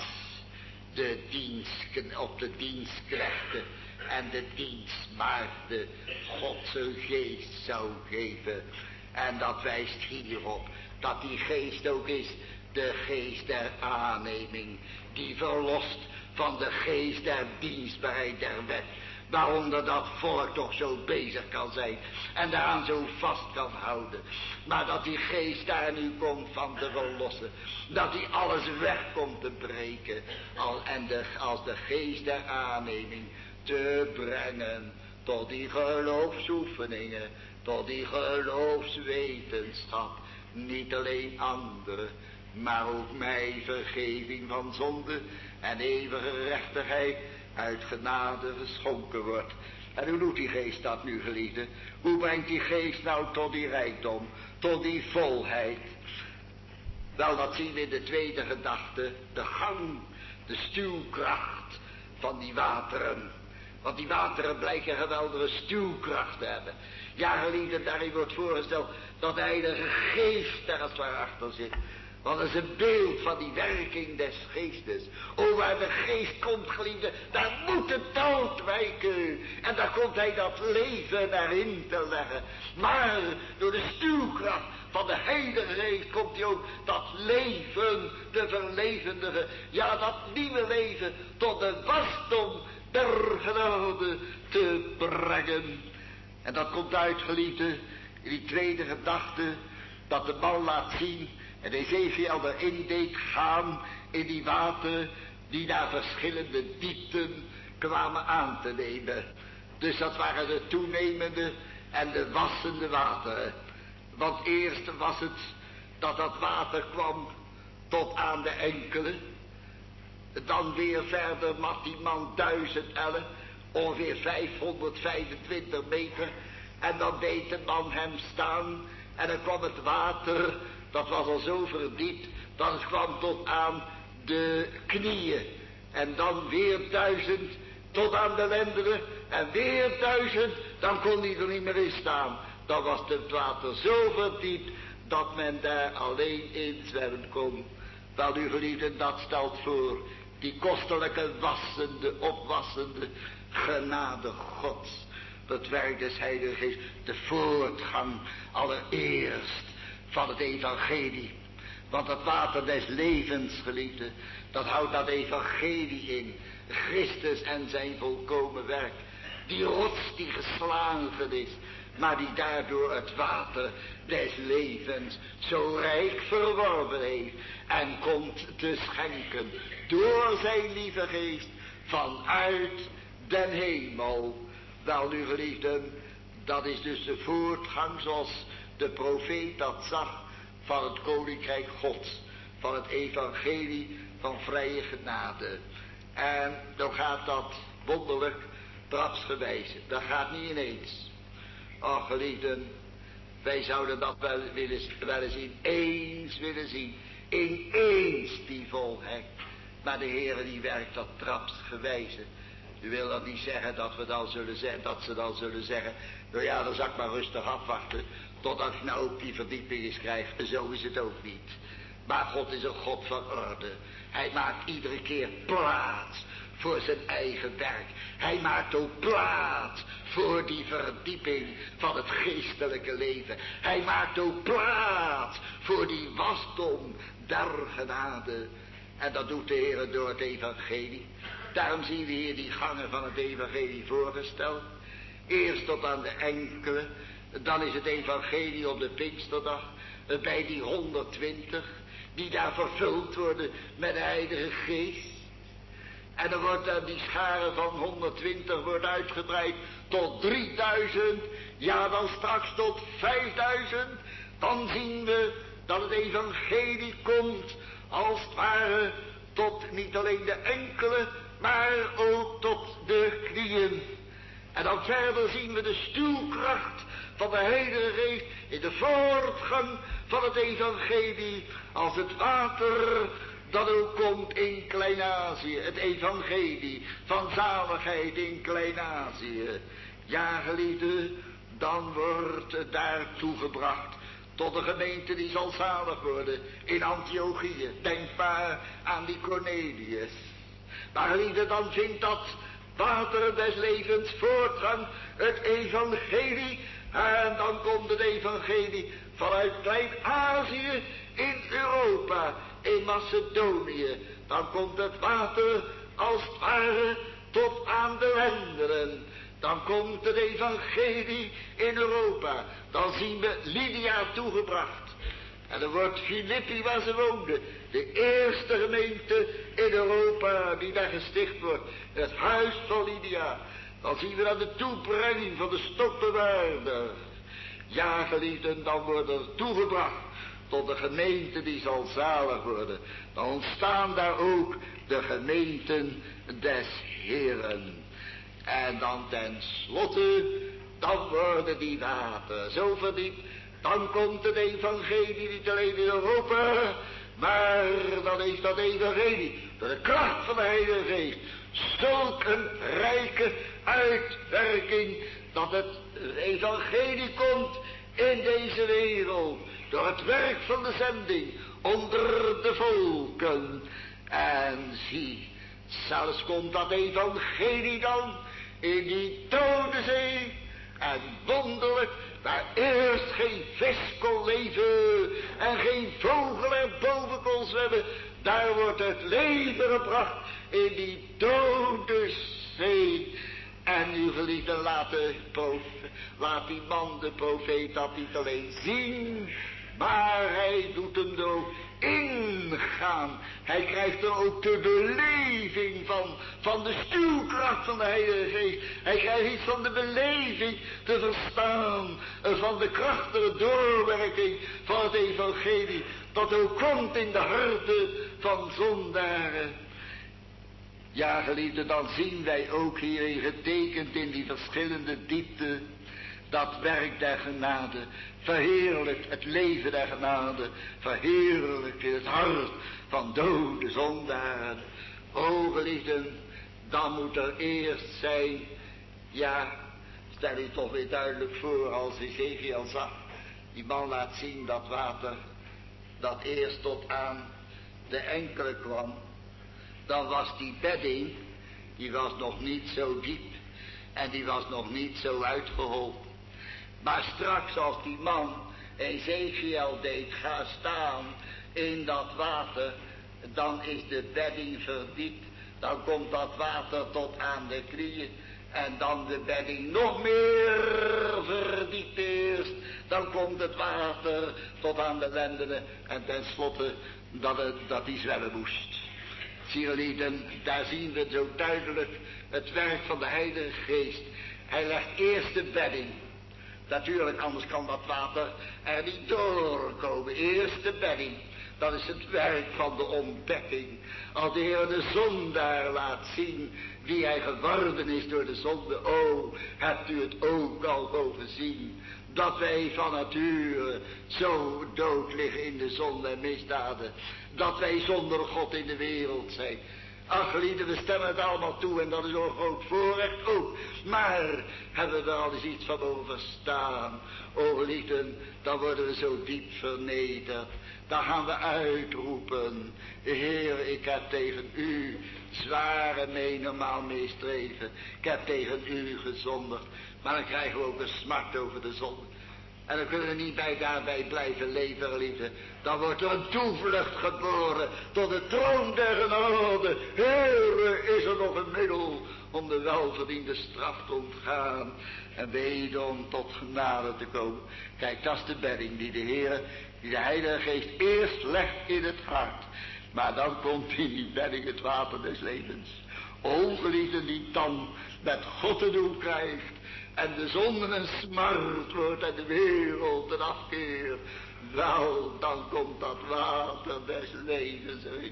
op de dienstknechten en de dienstmaagden God zijn geest zou geven. En dat wijst hierop dat die geest ook is de geest der aanneming, die verlost van de geest der dienstbaarheid der wet, waaronder dat volk toch zo bezig kan zijn en daaraan zo vast kan houden. Maar dat die geest daar nu komt van te verlossen, dat die alles weg komt te breken als de geest der aanneming te brengen tot die geloofsoefeningen, tot die geloofswetenschap. Niet alleen anderen, maar ook mij vergeving van zonde en eeuwige rechtigheid uit genade geschonken wordt. En hoe doet die geest dat nu, geliefde? Hoe brengt die geest nou tot die rijkdom, tot die volheid? Wel, dat zien we in de tweede gedachte, de gang, de stuwkracht van die wateren. Want die wateren blijken geweldige stuwkracht te hebben. Ja, geliefde, daarin wordt voorgesteld dat de Heilige Geest daar als het ware achter zit. Want dat is een beeld van die werking des geestes. O, waar de geest komt, geliefde, daar moet de dood wijken. En daar komt hij dat leven erin te leggen. Maar door de stuwkracht van de Heilige Geest komt hij ook dat leven te verlevendigen. Ja, dat nieuwe leven tot de wasdom der genade te brengen. En dat komt uit, geliefde, in die tweede gedachte, dat de man laat zien en Ezekiel erin deed gaan in die wateren die naar verschillende diepten kwamen aan te nemen. Dus dat waren de toenemende en de wassende wateren. Want eerst was het dat water kwam tot aan de enkele. Dan weer verder mat die man 1000 ellen, ongeveer 525 meter. En dan deed de man hem staan en dan kwam het water, dat was al zo verdiept, dat het kwam tot aan de knieën. En dan weer 1000 tot aan de lendenen en weer 1000, dan kon hij er niet meer in staan. Dan was het water zo verdiept dat men daar alleen in zwemmen kon. Wel, u geliefden, dat stelt voor die kostelijke wassende, opwassende genade Gods. Dat werk des Heilige Geest, de voortgang allereerst van het evangelie. Want het water des levens, geliefde, dat houdt dat evangelie in. Christus en zijn volkomen werk. Die rots die geslagen is, maar die daardoor het water des levens zo rijk verworven heeft en komt te schenken door zijn lieve geest vanuit den hemel. Wel nu geliefden, dat is dus de voortgang zoals de profeet dat zag van het koninkrijk Gods, van het evangelie van vrije genade. En dan gaat dat wonderlijk trapsgewijs. Dat gaat niet ineens. Och geliefden, wij zouden dat wel eens ineens willen zien. Ineens die volheid. Maar de Heere die werkt dat trapsgewijze. U wil dat niet zeggen dat we dan zullen zeggen, dat ze dan zullen zeggen, nou ja, dan zal ik maar rustig afwachten totdat ik nou ook die verdieping eens krijg. Zo is het ook niet. Maar God is een God van orde. Hij maakt iedere keer plaats voor zijn eigen werk. Hij maakt ook plaats voor die verdieping van het geestelijke leven. Hij maakt ook plaats voor die wasdom der genade. En dat doet de Heer door het evangelie. Daarom zien we hier die gangen van het evangelie voorgesteld. Eerst tot aan de enkele. Dan is het evangelie op de Pinksterdag. Bij die 120. Die daar vervuld worden met de Heilige Geest. En dan wordt dan die schare van 120 wordt uitgebreid tot 3000. Ja, dan straks tot 5000. Dan zien we dat het evangelie komt als het ware tot niet alleen de enkele, maar ook tot de knieën. En dan verder zien we de stuwkracht van de Heilige Geest in de voortgang van het evangelie als het water dat ook komt in Klein-Azië. Het evangelie van zaligheid in Klein-Azië. Ja, geliefde, dan wordt het daartoe gebracht tot de gemeente die zal zalig worden in Antiochië. Denk maar aan die Cornelius. Maar geliefde, dan vindt dat water des levens voortgang, het evangelie. En dan komt het evangelie vanuit Klein-Azië in Europa, in Macedonië. Dan komt het water als het ware tot aan de lendenen. Dan komt het evangelie in Europa. Dan zien we Lydia toegebracht. En dan wordt Filippi, waar ze woonde, de eerste gemeente in Europa die daar gesticht wordt. Het huis van Lydia. Dan zien we dan de toebrenging van de stokbewaarder. Ja, geliefden, dan wordt er toegebracht tot de gemeente die zal zalig worden. Dan ontstaan daar ook de gemeenten des Heeren. En dan tenslotte, dan worden die water zo verdiept. Dan komt het evangelie niet alleen in Europa, maar dan heeft dat evangelie door de kracht van de Heilige Geest zulk een rijke uitwerking dat het evangelie komt in deze wereld door het werk van de zending onder de volken. En zie, zelfs komt dat evangelie dan in die dode zee. En wonderlijk, waar eerst geen vis kon leven en geen vogel er boven kon zwemmen, daar wordt het leven gebracht in die dode zee. En nu geliefde, laat die man, de profeet, dat niet alleen zien, maar hij doet hem er ook ingaan. Hij krijgt er ook de beleving van de stuwkracht van de Heilige Geest. Hij krijgt iets van de beleving te verstaan, van de krachtige doorwerking van het evangelie, dat ook komt in de harten van zondaren. Ja, geliefde, dan zien wij ook hierin getekend in die verschillende diepten dat werk der genade. Verheerlijkt het leven der genade. Verheerlijkt in het hart van dode zondaren. O geliefden, dan moet er eerst zijn. Ja, stel je toch weer duidelijk voor als Ezekiel zag. Die man laat zien dat water dat eerst tot aan de enkele kwam. Dan was die bedding, die was nog niet zo diep en die was nog niet zo uitgehold. Maar straks als die man Ezekiel deed gaan staan in dat water, dan is de bedding verdiept. Dan komt dat water tot aan de knieën en dan de bedding nog meer verdiept eerst. Dan komt het water tot aan de lendenen en tenslotte dat hij zwemmen moest. Sierlieden, daar zien we zo duidelijk het werk van de Heilige Geest. Hij legt eerst de bedding. Natuurlijk, anders kan dat water er niet doorkomen. Eerst de bedding. Dat is het werk van de ontdekking. Als de Heer de zondaar laat zien wie hij geworden is door de zonde. O, hebt u het ook al overzien? Dat wij van nature zo dood liggen in de zonde en misdaden. Dat wij zonder God in de wereld zijn. Ach, gelieden, we stemmen het allemaal toe en dat is een groot voorrecht ook. Maar hebben we er al eens iets van overstaan? O, gelieden, dan worden we zo diep vernederd. Dan gaan we uitroepen. Heer, ik heb tegen u zware normaal meestreven. Ik heb tegen u gezondigd. Maar dan krijgen we ook een smart over de zonde. En dan kunnen we niet daarbij blijven leven, liefde. Dan wordt er een toevlucht geboren tot de troon der genade. Heere, is er nog een middel om de welverdiende straf te ontgaan en wederom tot genade te komen. Kijk, dat is de bedding die de Heere, die de Heilige Geest eerst legt in het hart. Maar dan komt in die bedding het water des levens. O, geliefden, die dan met God te doen krijgt. En de zonde een smart wordt en de wereld een afkeer. Wel, dan komt dat water des levens erin.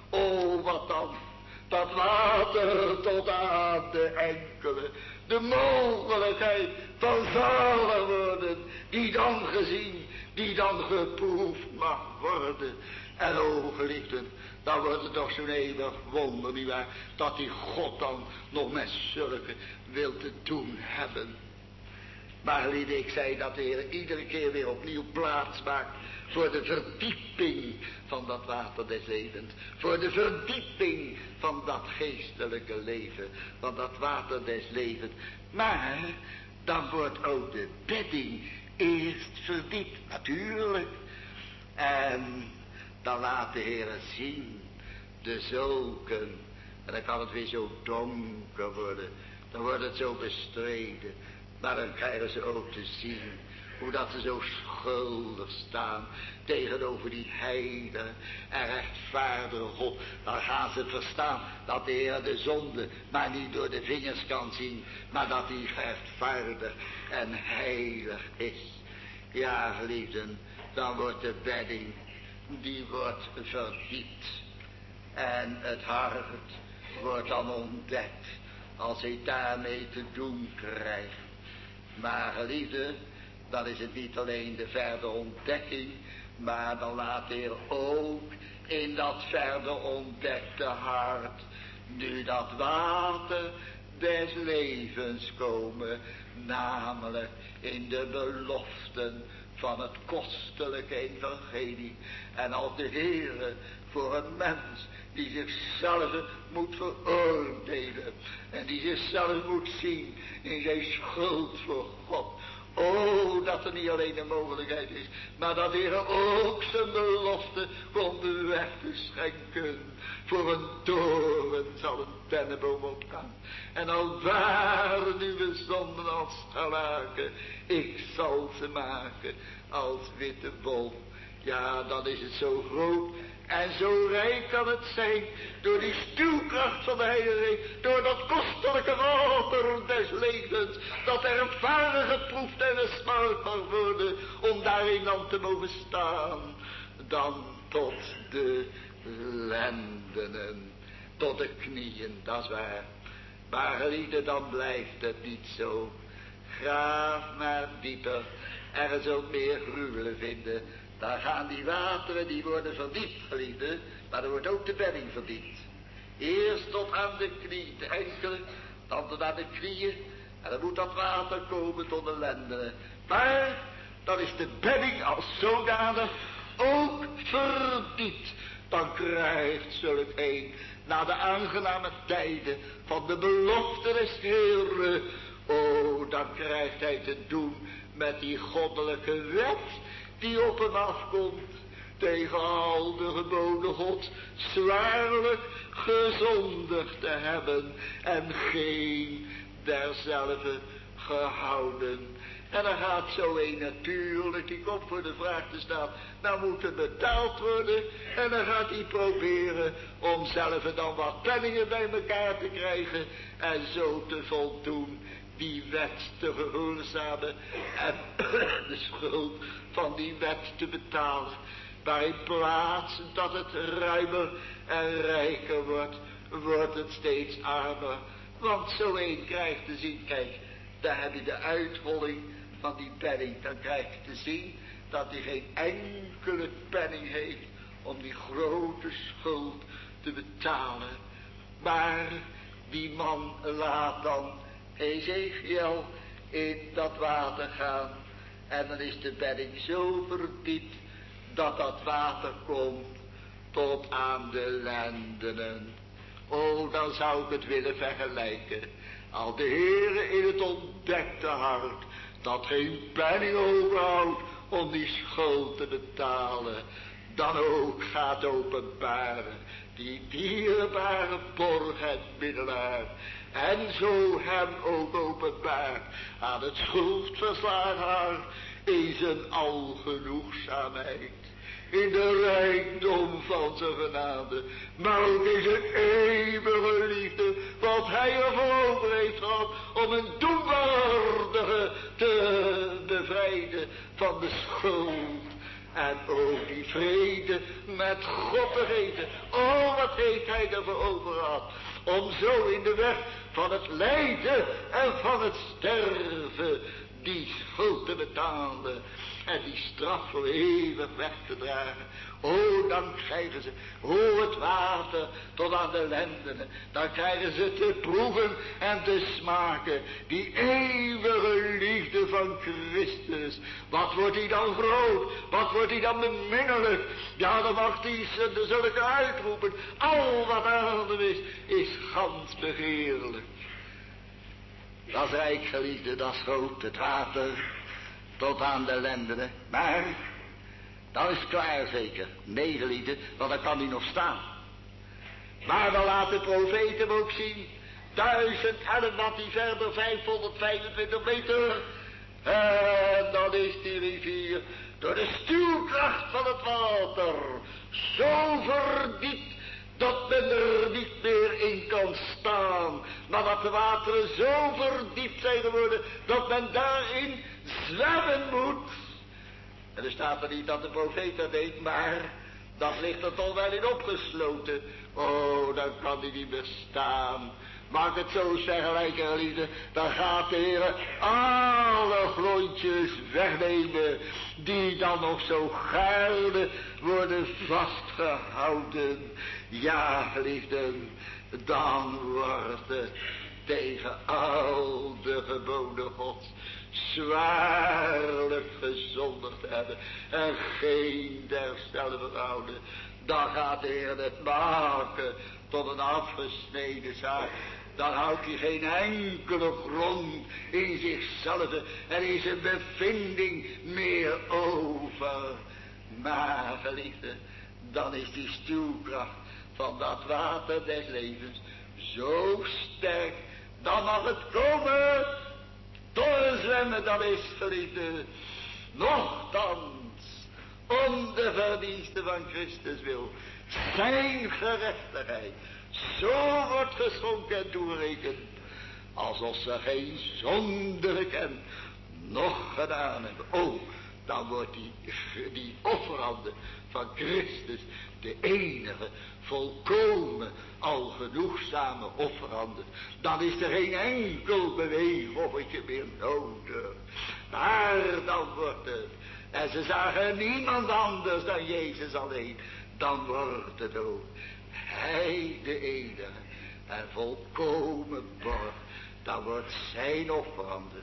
O, wat dan? Dat water tot aan de enkele. De mogelijkheid van zalig worden. Die dan gezien, die dan geproefd mag worden. En o, geliefden, dan wordt het toch zo'n eeuwig wonder, nietwaar, dat die God dan nog met zulke wil te doen hebben. Maar geliefden, ik zei dat de Heer iedere keer weer opnieuw plaats maakt voor de verdieping van dat water des levens. Voor de verdieping van dat geestelijke leven, van dat water des levens. Maar dan wordt ook de bedding eerst verdiept, natuurlijk. En dan laat de Heer zien, de zulken. En dan kan het weer zo donker worden. Dan wordt het zo bestreden. Maar dan krijgen ze ook te zien hoe dat ze zo schuldig staan tegenover die heilige en rechtvaardige God. Dan gaan ze verstaan dat de Heer de zonde maar niet door de vingers kan zien, maar dat hij rechtvaardig en heilig is. Ja, geliefden, dan wordt de bedding, die wordt verdiept. En het hart wordt dan ontdekt als hij daarmee te doen krijgt. Maar geliefde, dan is het niet alleen de verdere ontdekking, maar dan laat de Heer ook in dat verder ontdekte hart nu dat water des levens komen, namelijk in de beloften van het kostelijke evangelie. En als de Heere voor een mens die zichzelf moet veroordelen en die zichzelf moet zien in zijn schuld voor God. O, dat er niet alleen de mogelijkheid is, maar dat de Heer ook zijn belofte komt weg te schenken. Voor een toren zal een dennenboom opgaan. En al waren uw zonden als scharlaken, ik zal ze maken als witte wol. Ja, dan is het zo groot en zo rijk kan het zijn, door die stuwkracht van de Heilige, door dat kostelijke water des levens, dat er een varen geproefd en een smart mag worden, om daarin dan te mogen staan, dan tot de lendenen, tot de knieën, dat is waar. Maar geliefden, dan blijft het niet zo. Graaf maar dieper, er zult meer gruwelen vinden. Dan gaan die wateren, die worden verdiept, geliefden, maar er wordt ook de bedding verdiept. Eerst tot aan de knie, de enkele, dan tot aan de knieën, en dan moet dat water komen tot de lendenen. Maar dan is de bedding als zodanig ook verdiept. Dan krijgt zulk een, na de aangename tijden van de belofte des Heeren, oh, dan krijgt hij te doen met die goddelijke wet die op hem afkomt, tegen al de geboden God zwaarlijk gezondigd te hebben en geen derzelfde gehouden. En dan gaat zo een natuurlijk, die komt voor de vraag te staan, nou moet er betaald worden. En dan gaat hij proberen om zelf dan wat penningen bij elkaar te krijgen. En zo te voldoen die wet te gehoorzamen. En de schuld van die wet te betalen. Maar in plaats dat het ruimer en rijker wordt, wordt het steeds armer. Want zo een krijgt te zien, kijk, daar heb je de uitholling van die penning. Dan krijg je te zien dat hij geen enkele penning heeft om die grote schuld te betalen. Maar die man laat dan Ezechiel in dat water gaan. En dan is de bedding zo verdiept dat dat water komt tot aan de lendenen. Oh, dan zou ik het willen vergelijken. Al de Heere in het ontdekte hart, dat geen penning overhoudt om die schuld te betalen, dan ook gaat openbaren die dierbare borg en middelaar. En zo hem ook openbaart aan het schuldverslagen in zijn algenoegzaamheid. In de rijkdom van zijn genade, maar ook in zijn eeuwige liefde, wat hij ervoor over heeft gehad om een doenwaardige te bevrijden van de schuld. En ook die vrede met God te geven. Oh, wat heeft hij ervoor over gehad om zo in de weg van het lijden en van het sterven die schuld te betalen en die straf voor eeuwig weg te dragen. Oh, dan krijgen ze, het water tot aan de lendenen. Dan krijgen ze te proeven en te smaken die eeuwige liefde van Christus. Wat wordt hij dan groot? Wat wordt hij dan beminnelijk? Ja, dan mag hij zulke uitroepen. Al wat aan hem is gans begeerlijk. Dat is rijk, geliefde, dat is groot, het water tot aan de lendenen. Maar dan is het klaar zeker. Nee, geliefde, want dan kan hij nog staan. Maar dan laat de profeet hem ook zien. 1011 wat hij verder, 525 meter. En dan is die rivier door de stuwkracht van het water zo verdiept dat men er niet meer in kan staan. Maar dat de wateren zo verdiept zijn geworden dat men daarin zwemmen moet. En er staat er niet dat de profeet dat deed, maar dat ligt er toch wel in opgesloten. Oh, dan kan hij niet meer staan. Mag ik het zo zeggen, lijke liefde, dan gaat de Heer alle grondjes wegnemen die dan nog zo gaarne worden vastgehouden. Ja, geliefden, dan wordt het tegen al de geboden Gods zwaarlijk gezondigd hebben en geen derzelfde houden. Dan gaat de Heer het maken tot een afgesneden zaak. Dan houdt hij geen enkele grond in zichzelf en in zijn bevinding meer over. Maar, geliefde, dan is die stuwkracht van dat water des levens zo sterk, dan mag het komen door zwemmen, dat is, geliefde, nochtans, om de verdiensten van Christus wil, zijn gerechtigheid zo wordt geschonken en toegerekend, alsof ze geen zonde gekend, nog gedaan hebben. Oh, dan wordt die offerhanden van Christus de enige, volkomen, algenoegzame offerhanden. Dan is er geen enkel beweegoffertje meer nodig. Maar dan wordt het, en ze zagen niemand anders dan Jezus alleen, dan wordt het ook hij de enige en volkomen borg. Dan wordt zijn offerhanden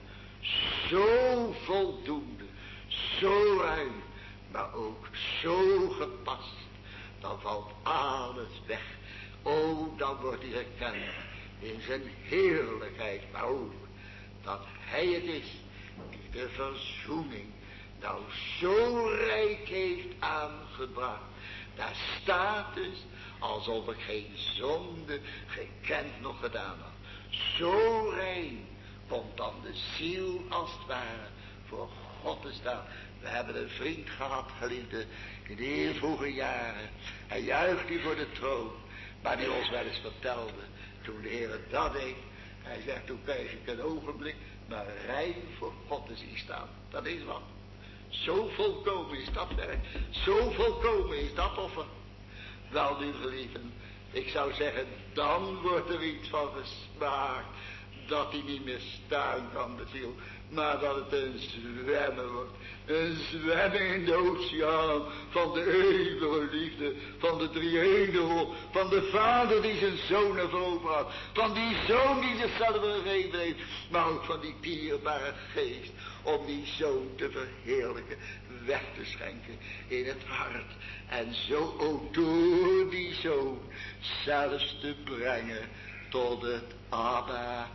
zo voldoende, zo ruim, maar ook zo gepast. Dan valt alles weg. Oh, dan wordt hij gekend in zijn heerlijkheid, maar ook dat hij het is die de verzoening nou zo rijk heeft aangebracht. Daar staat dus alsof ik geen zonde gekend nog gedaan had. Zo rein komt dan de ziel als het ware voor God te staan. We hebben een vriend gehad, geliefde, in de heel vroege jaren. Hij juicht u voor de troon. Maar die ons wel eens vertelde, toen de Heer dat deed. Hij zegt, toen kreeg ik een ogenblik maar rein voor God te zien staan. Dat is wat. Zo volkomen is dat werk. Zo volkomen is dat offer. Wel nu, geliefden, ik zou zeggen, dan wordt er iets van gesmaakt. Dat hij niet meer staan kan, de ziel. Maar dat het een zwemmen wordt. Een zwemmen in de oceaan van de eeuwige liefde. Van de drie-enige. Van de vader die zijn zonen veroverd had. Van die zoon die zichzelf gegeven heeft. Maar ook van die dierbare geest. Om die zoon te verheerlijken. Weg te schenken in het hart. En zo ook door die zoon zelfs te brengen tot het Abba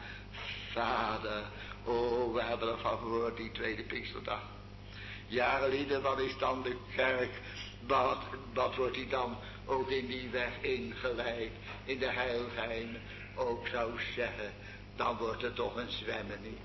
Vader. Oh, we hebben ervan gehoord die tweede Pinksterdag. Ja, geliefden, wat is dan de kerk? Wat wordt die dan ook in die weg ingeleid? In de heilgeheim. Ook zou zeggen, dan wordt het toch een zwemmen niet.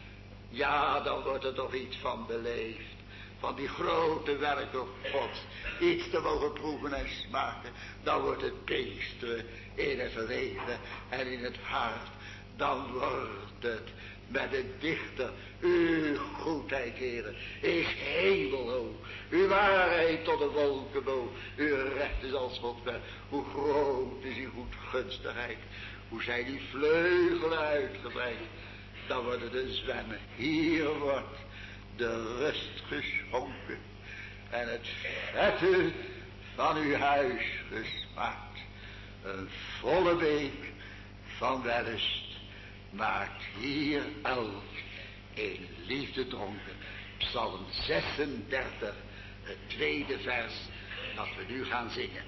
Ja, dan wordt er toch iets van beleefd. Van die grote werken Gods. Iets te mogen proeven en smaken. Dan wordt het Pinksteren in het leven en in het hart. Dan wordt het met de dichter. Uw goedheid, Heere, is hemelhoog. Uw waarheid tot de wolkenboog. Uw recht is als God ver. Hoe groot is uw goedgunstigheid. Hoe zijn die vleugelen uitgebreid. Dan wordt het een zwemmen. Hier wordt de rust geschonken. En het vette van uw huis gesmaakt. Een volle beek van wellust maakt hier elk in liefde dronken. Psalm 36, het tweede vers dat we nu gaan zingen.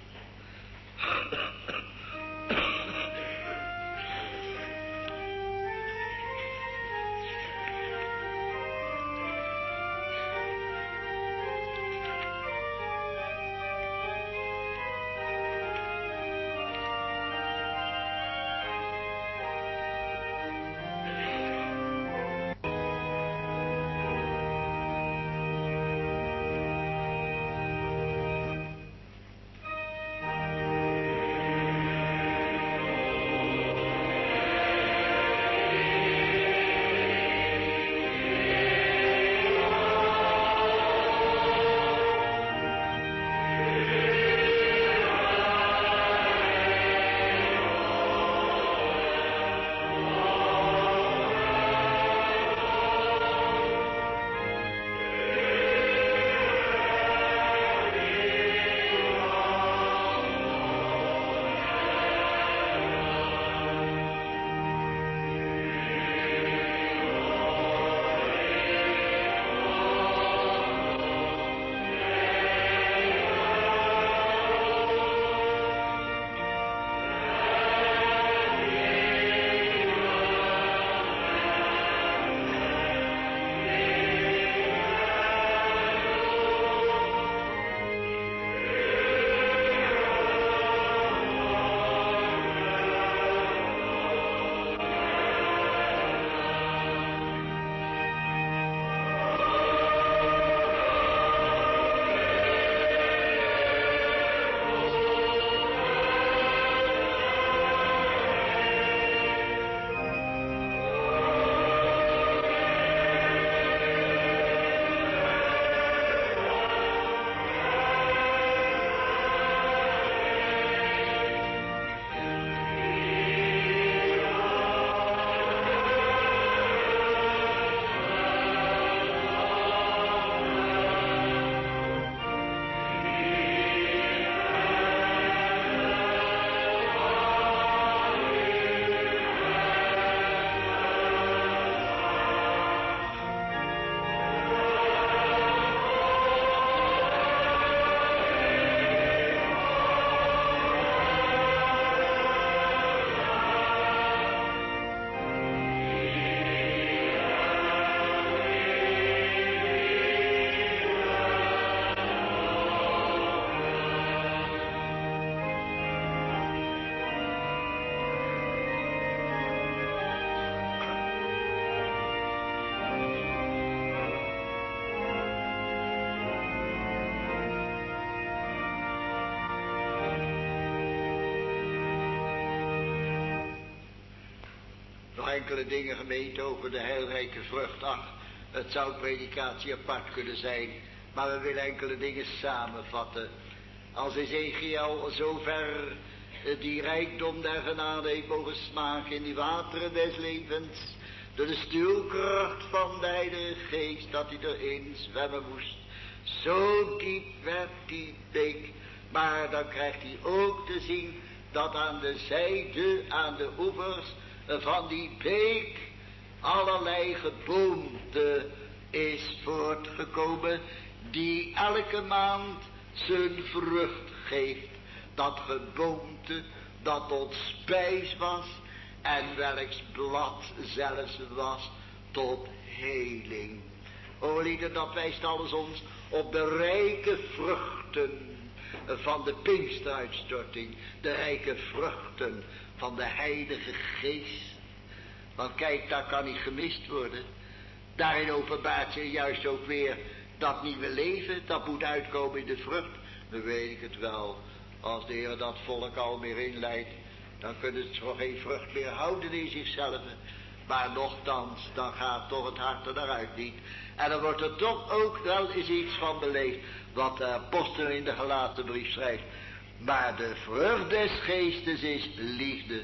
enkele dingen gemeente over de heilrijke vrucht. Ach, het zou predikatie apart kunnen zijn, maar we willen enkele dingen samenvatten. Als Ezekiel zover die rijkdom der genade heeft mogen smaken in die wateren des levens, door de stuwkracht van de Heilige Geest, dat hij erin zwemmen moest. Zo diep werd die beek, maar dan krijgt hij ook te zien dat aan de zijde, aan de oevers van die beek, allerlei geboomte is voortgekomen, die elke maand zijn vrucht geeft. Dat geboomte dat tot spijs was en welks blad zelfs was tot heling. O lieden, dat wijst alles ons op de rijke vruchten van de Pinksteruitstorting, de rijke vruchten van de Heilige Geest. Want kijk, dat kan niet gemist worden. Daarin openbaart zich juist ook weer dat nieuwe leven, dat moet uitkomen in de vrucht. Dan weet ik het wel. Als de Heer dat volk al meer inleidt, dan kunnen ze toch geen vrucht meer houden in zichzelf. Maar nochtans, dan gaat toch het hart er daaruit niet. En dan wordt er toch ook wel eens iets van beleefd, wat de apostel in de gelaten brief schrijft. Maar de vrucht des geestes is liefde,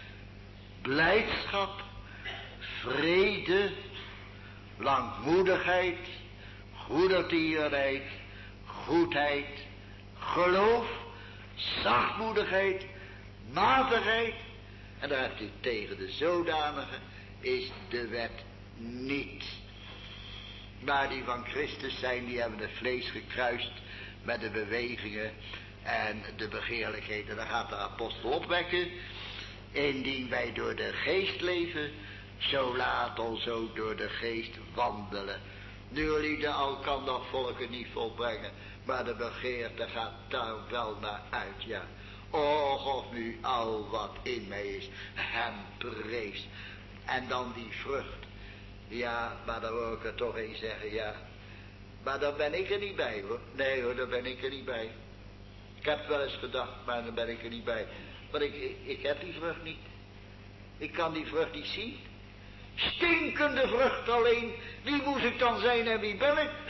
blijdschap, vrede, langmoedigheid, goedertierenheid, goedheid, geloof, zachtmoedigheid, matigheid. En daar heeft u tegen de zodanige is de wet niet. Maar die van Christus zijn, die hebben het vlees gekruist met de bewegingen en de begeerlijkheden. Daar gaat de apostel opwekken. Indien wij door de geest leven, zo laat ons ook door de geest wandelen. Nu lieden, al kan dat volk het niet volbrengen, maar de begeerte gaat daar wel naar uit, ja. Och, of nu al wat in mij is, hem prees. En dan die vrucht. Ja, maar dan wil ik er toch eens zeggen, ja. Maar dan ben ik er niet bij, hoor. Nee, hoor, dan ben ik er niet bij. Ik heb wel eens gedacht, maar dan ben ik er niet bij. Want ik heb die vrucht niet. Ik kan die vrucht niet zien. Stinkende vrucht alleen. Wie moest ik dan zijn en wie ben ik?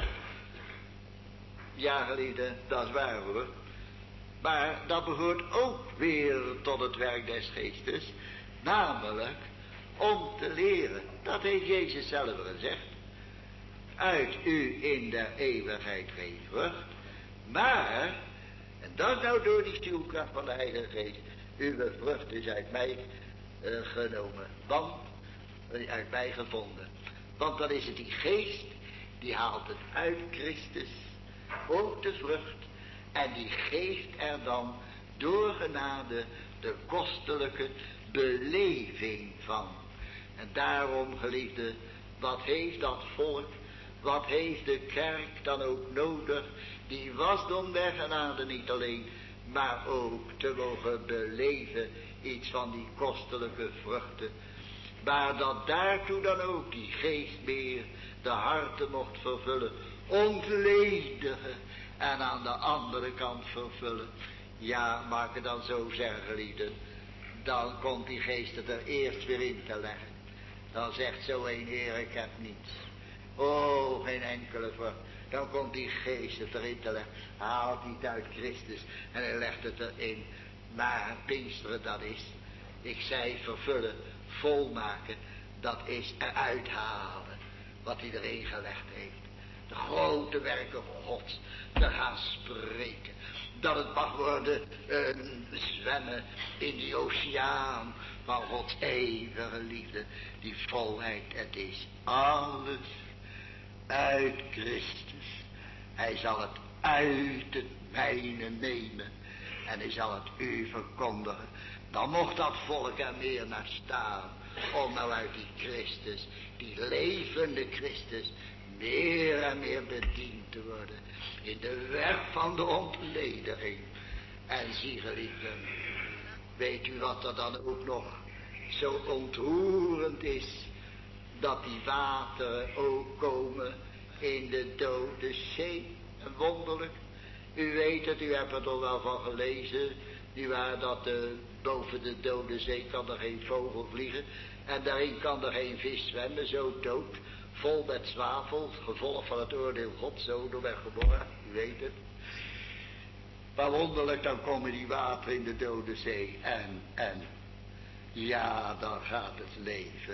Ja, geliefden, dat is waar, hoor. Maar dat behoort ook weer tot het werk des geestes. Namelijk om te leren. Dat heeft Jezus zelf gezegd. Uit u in der eeuwigheid geen vrucht. Maar, en dat nou door die stuwkracht van de Heilige Geest. Uw vrucht is uit mij genomen. Want, uit mij gevonden. Want dan is het die geest, die haalt het uit Christus. Ook de vrucht. En die geeft er dan door genade de kostelijke beleving van. En daarom, geliefde, wat heeft dat volk, wat heeft de kerk dan ook nodig, die wasdom der genade niet alleen, maar ook te mogen beleven iets van die kostelijke vruchten. Maar dat daartoe dan ook die geest meer de harten mocht vervullen, ontledigen en aan de andere kant vervullen. Ja, mag ik het dan zo zeggen, geliefden, dan komt die geest het er eerst weer in te leggen. Dan zegt zo een Heer, ik heb niets. Oh, geen enkele vrucht. Dan komt die geest het erin te leggen. Hij haalt niet uit Christus en hij legt het erin. Maar Pinksteren, dat is, ik zei vervullen, volmaken, dat is eruit halen wat hij erin gelegd heeft. De grote werken Gods te gaan spreken. Dat het mag worden zwemmen in die oceaan van Gods eeuwige liefde. Die volheid, het is alles uit Christus. Hij zal het uit het mijne nemen en hij zal het u verkondigen. Dan mocht dat volk er meer naar staan om nou uit die Christus, die levende Christus, meer en meer bediend te worden in de weg van de ontlediging. En zie, geliefden, weet u wat er dan ook nog zo ontroerend is, dat die wateren ook komen in de dode zee. En wonderlijk, u weet het, u hebt er toch wel van gelezen, nietwaar, dat boven de dode zee kan er geen vogel vliegen. En daarin kan er geen vis zwemmen, zo dood, vol met zwavel, gevolg van het oordeel God, Sodom en Gomorra, u weet het. Maar wonderlijk, dan komen die wateren in de dode zee en, ja, dan gaat het leven.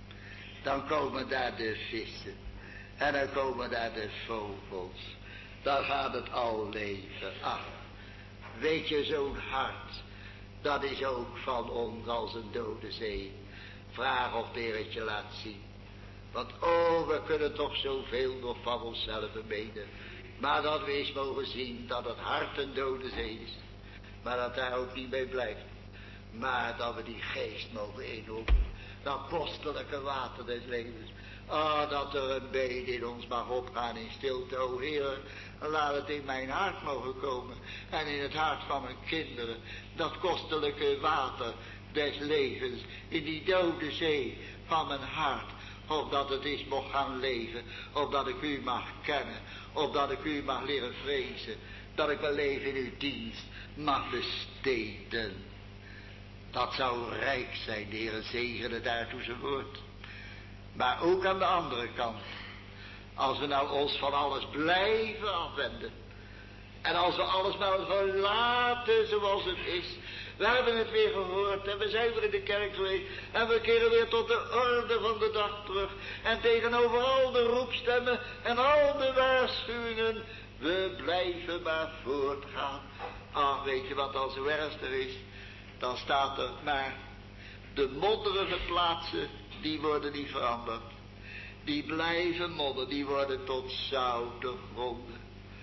Dan komen daar de vissen en dan komen daar de vogels. Dan gaat het al leven. Ach, weet je, zo'n hart, dat is ook van ons als een dode zee. Vraag of de Heer het je laat zien. Want oh, we kunnen toch zoveel nog van onszelf menen. Maar dat we eens mogen zien dat het hart een dode zee is. Maar dat daar ook niet mee blijft. Maar dat we die geest mogen inroepen. Dat kostelijke water des levens. Dat er een been in ons mag opgaan in stilte. O Heer, laat het in mijn hart mogen komen. En in het hart van mijn kinderen. Dat kostelijke water des levens. In die dode zee van mijn hart. Opdat het eens mocht gaan leven. Opdat ik u mag kennen. Opdat ik u mag leren vrezen. Dat ik mijn leven in uw dienst mag besteden. Dat zou rijk zijn, de Heer zegene daartoe zijn woord. Maar ook aan de andere kant. Als we nou ons van alles blijven afwenden. En als we alles maar verlaten zoals het is. We hebben het weer gehoord en we zijn weer in de kerk geweest. En we keren weer tot de orde van de dag terug. En tegenover al de roepstemmen en al de waarschuwingen. We blijven maar voortgaan. Ach, weet je wat al zo ernstig is? Dan staat er maar, de modderige plaatsen, die worden niet veranderd. Die blijven modder, die worden tot zoute gronden.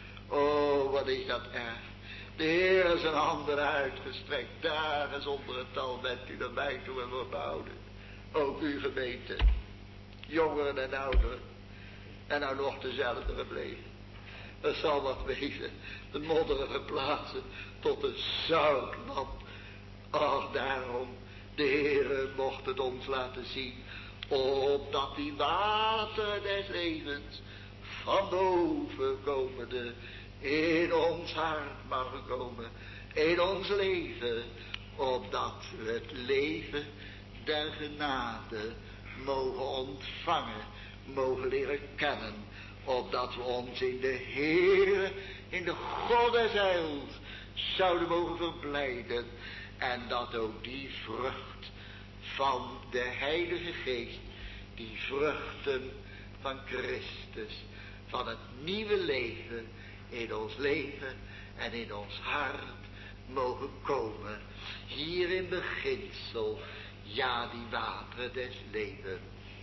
Oh, wat is dat erg. De Heer is zijn handen uitgestrekt, dagen zonder het tal bent u naar mij toe en wordt behouden. Ook uw gemeente, jongeren en ouderen, en nou nog dezelfde gebleven. Het zal wat wezen, de modderige plaatsen tot een zout land. Ach, daarom, de Heere mocht het ons laten zien, opdat die water des levens van boven komende in ons hart mag komen, in ons leven, opdat we het leven der genade mogen ontvangen, mogen leren kennen, opdat we ons in de Heere, in de God des heils, zouden mogen verblijden. En dat ook die vrucht van de Heilige Geest, die vruchten van Christus, van het nieuwe leven in ons leven en in ons hart mogen komen. Hier in beginsel, ja, die wateren des levens.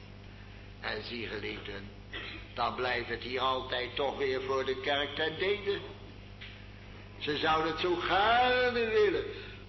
En zie geliefden, dan blijft het hier altijd toch weer voor de kerk ten dele. Ze zouden het zo gaarne willen.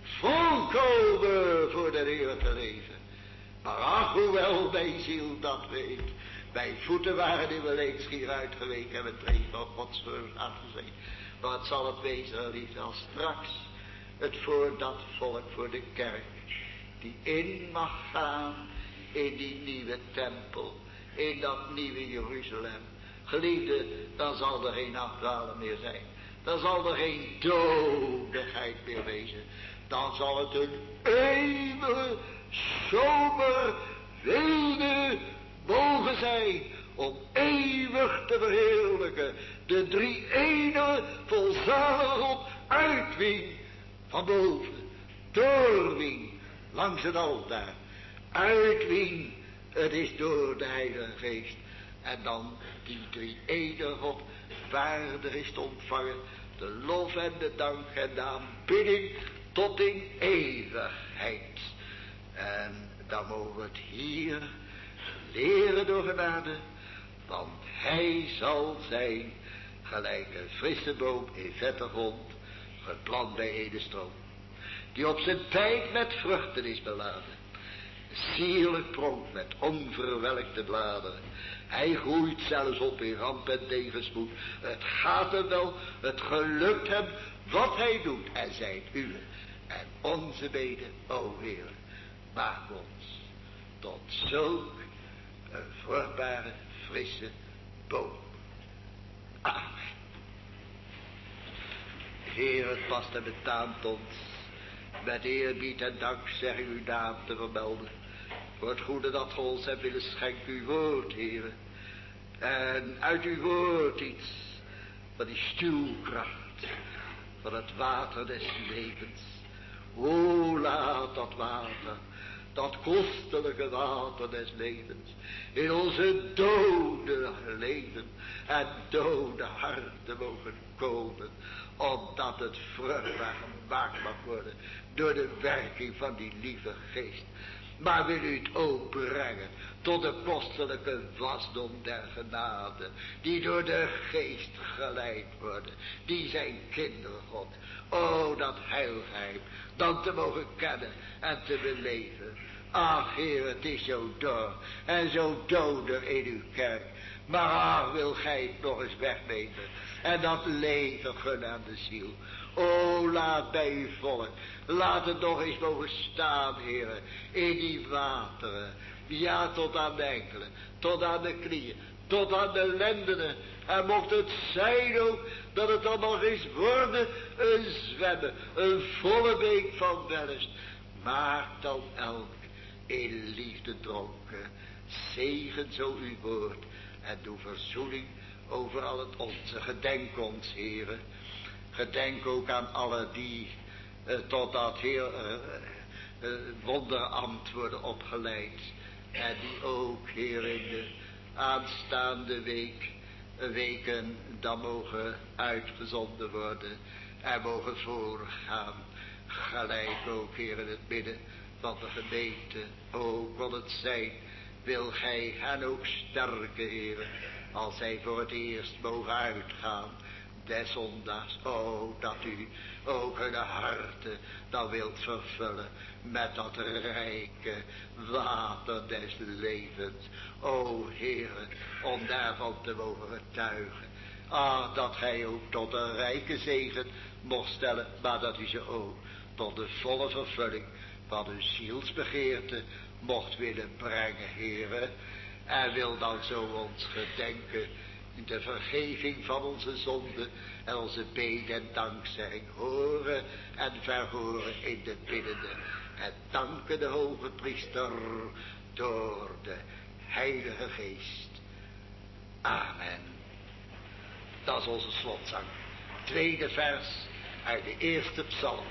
Volkomen voor de Heer te leven. Maar ach, hoewel mijn ziel dat weet. Mijn voeten waren in mijn leedschier uitgeweken en het treed van Gods vreugde aangezien. Wat zal het wezen, liefde, als straks het voor dat volk, voor de kerk, die in mag gaan in die nieuwe tempel, in dat nieuwe Jeruzalem. Geliefde, dan zal er geen afdwalen meer zijn. Dan zal er geen dodigheid meer wezen. Dan zal het een eeuwige, sober, wilde mogen zijn. Om eeuwig te verheerlijken. De drie-ene volzalige God uit wie. Van boven. Door wie. Langs het altaar. Uit wie. Het is door de Heilige Geest. En dan die drie-ene God waardig is te ontvangen. De lof en de dank en de aanbidding tot in eeuwigheid. En dan mogen we het hier leren door genade. Want hij zal zijn gelijk een frisse boom in vette grond, geplant bij Edenstroom. Die op zijn tijd met vruchten is beladen. Sierlijk pronkt met onverwelkte bladeren. Hij groeit zelfs op in ramp en tegenspoed. Het gaat hem wel, het gelukt hem wat hij doet. En zijn uwe en onze bede, o Heer, maak ons tot zulk een vruchtbare, frisse boom. Amen. Heer, het past en betaamt ons met eerbied en dankzegging uw naam te vermelden. voor het goede dat Ge ons hebt willen schenken, uw woord, Heere. En uit uw woord iets van die stuwkracht, van het water des levens. O, laat dat water, dat kostelijke water des levens, in onze dode leven en dode harten mogen komen, opdat het vruchtbaar gemaakt mag worden door de werking van die lieve geest. Maar wil u het ook brengen tot de kostelijke wasdom der genade, die door de geest geleid worden, die zijn kinderen, God. O, dat heilgeheim dan te mogen kennen en te beleven. Ach, Heer, het is zo dor en zo doder in uw kerk. Maar ach, wil gij het nog eens wegnemen en dat leven gunnen aan de ziel. O, laat bij uw volk, laat het nog eens mogen staan, Heer, in die wateren. Ja, tot aan de enkelen, tot aan de knieën, tot aan de lendenen. En mocht het zijn ook dat het dan nog eens worden een zwemmen, een volle beek van wellust. Maak dan elk in liefde dronken. Zegen zo uw woord en doe verzoening over al het onze. Gedenk ons, Heere. Gedenk ook aan alle die tot dat heel wonderambt worden opgeleid. En die ook, Heer, in de aanstaande weken dan mogen uitgezonden worden en mogen voorgaan. Gelijk ook, Heer, in het midden van de gemeente. O, kon het zijn, wil gij hen ook sterken, Heer, als zij voor het eerst mogen uitgaan des zondags. O, dat u ook hun harten dan wilt vervullen met dat rijke water des levens. O, Heere, om daarvan te mogen getuigen. Ah, dat gij ook tot een rijke zegen mocht stellen, maar dat u ze ook tot de volle vervulling van uw zielsbegeerte mocht willen brengen, Heere. En wil dan zo ons gedenken in de vergeving van onze zonden en onze bede en dankzegging horen en verhoren in de biddende. En danken de hoge priester door de Heilige Geest. Amen. Dat is onze slotzang. Tweede vers uit de eerste psalm.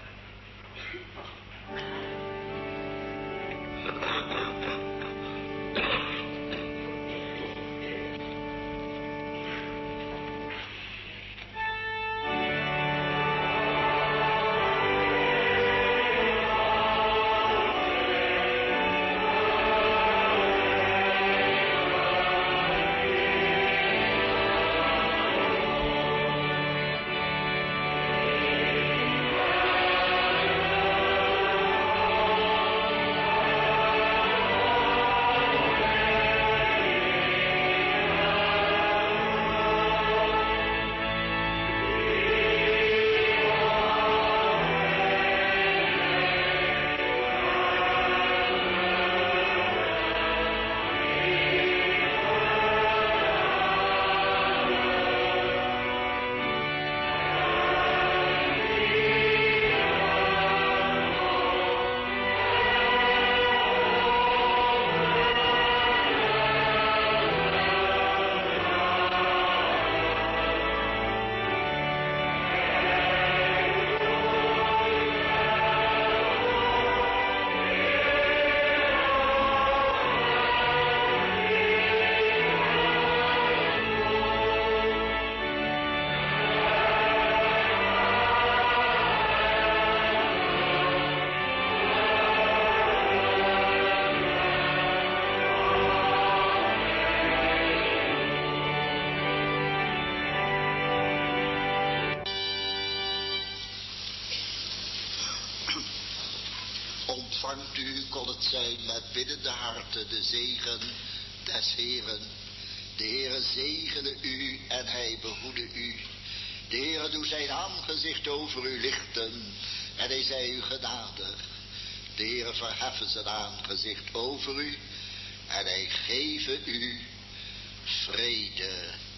Ontvangt u, kon het zijn, met biddende harten de zegen des Heeren. De Heere zegene u en hij behoede u. De Heere doet zijn aangezicht over u lichten en hij zij u genadig. De Heere verheffen zijn aangezicht over u en hij geven u vrede.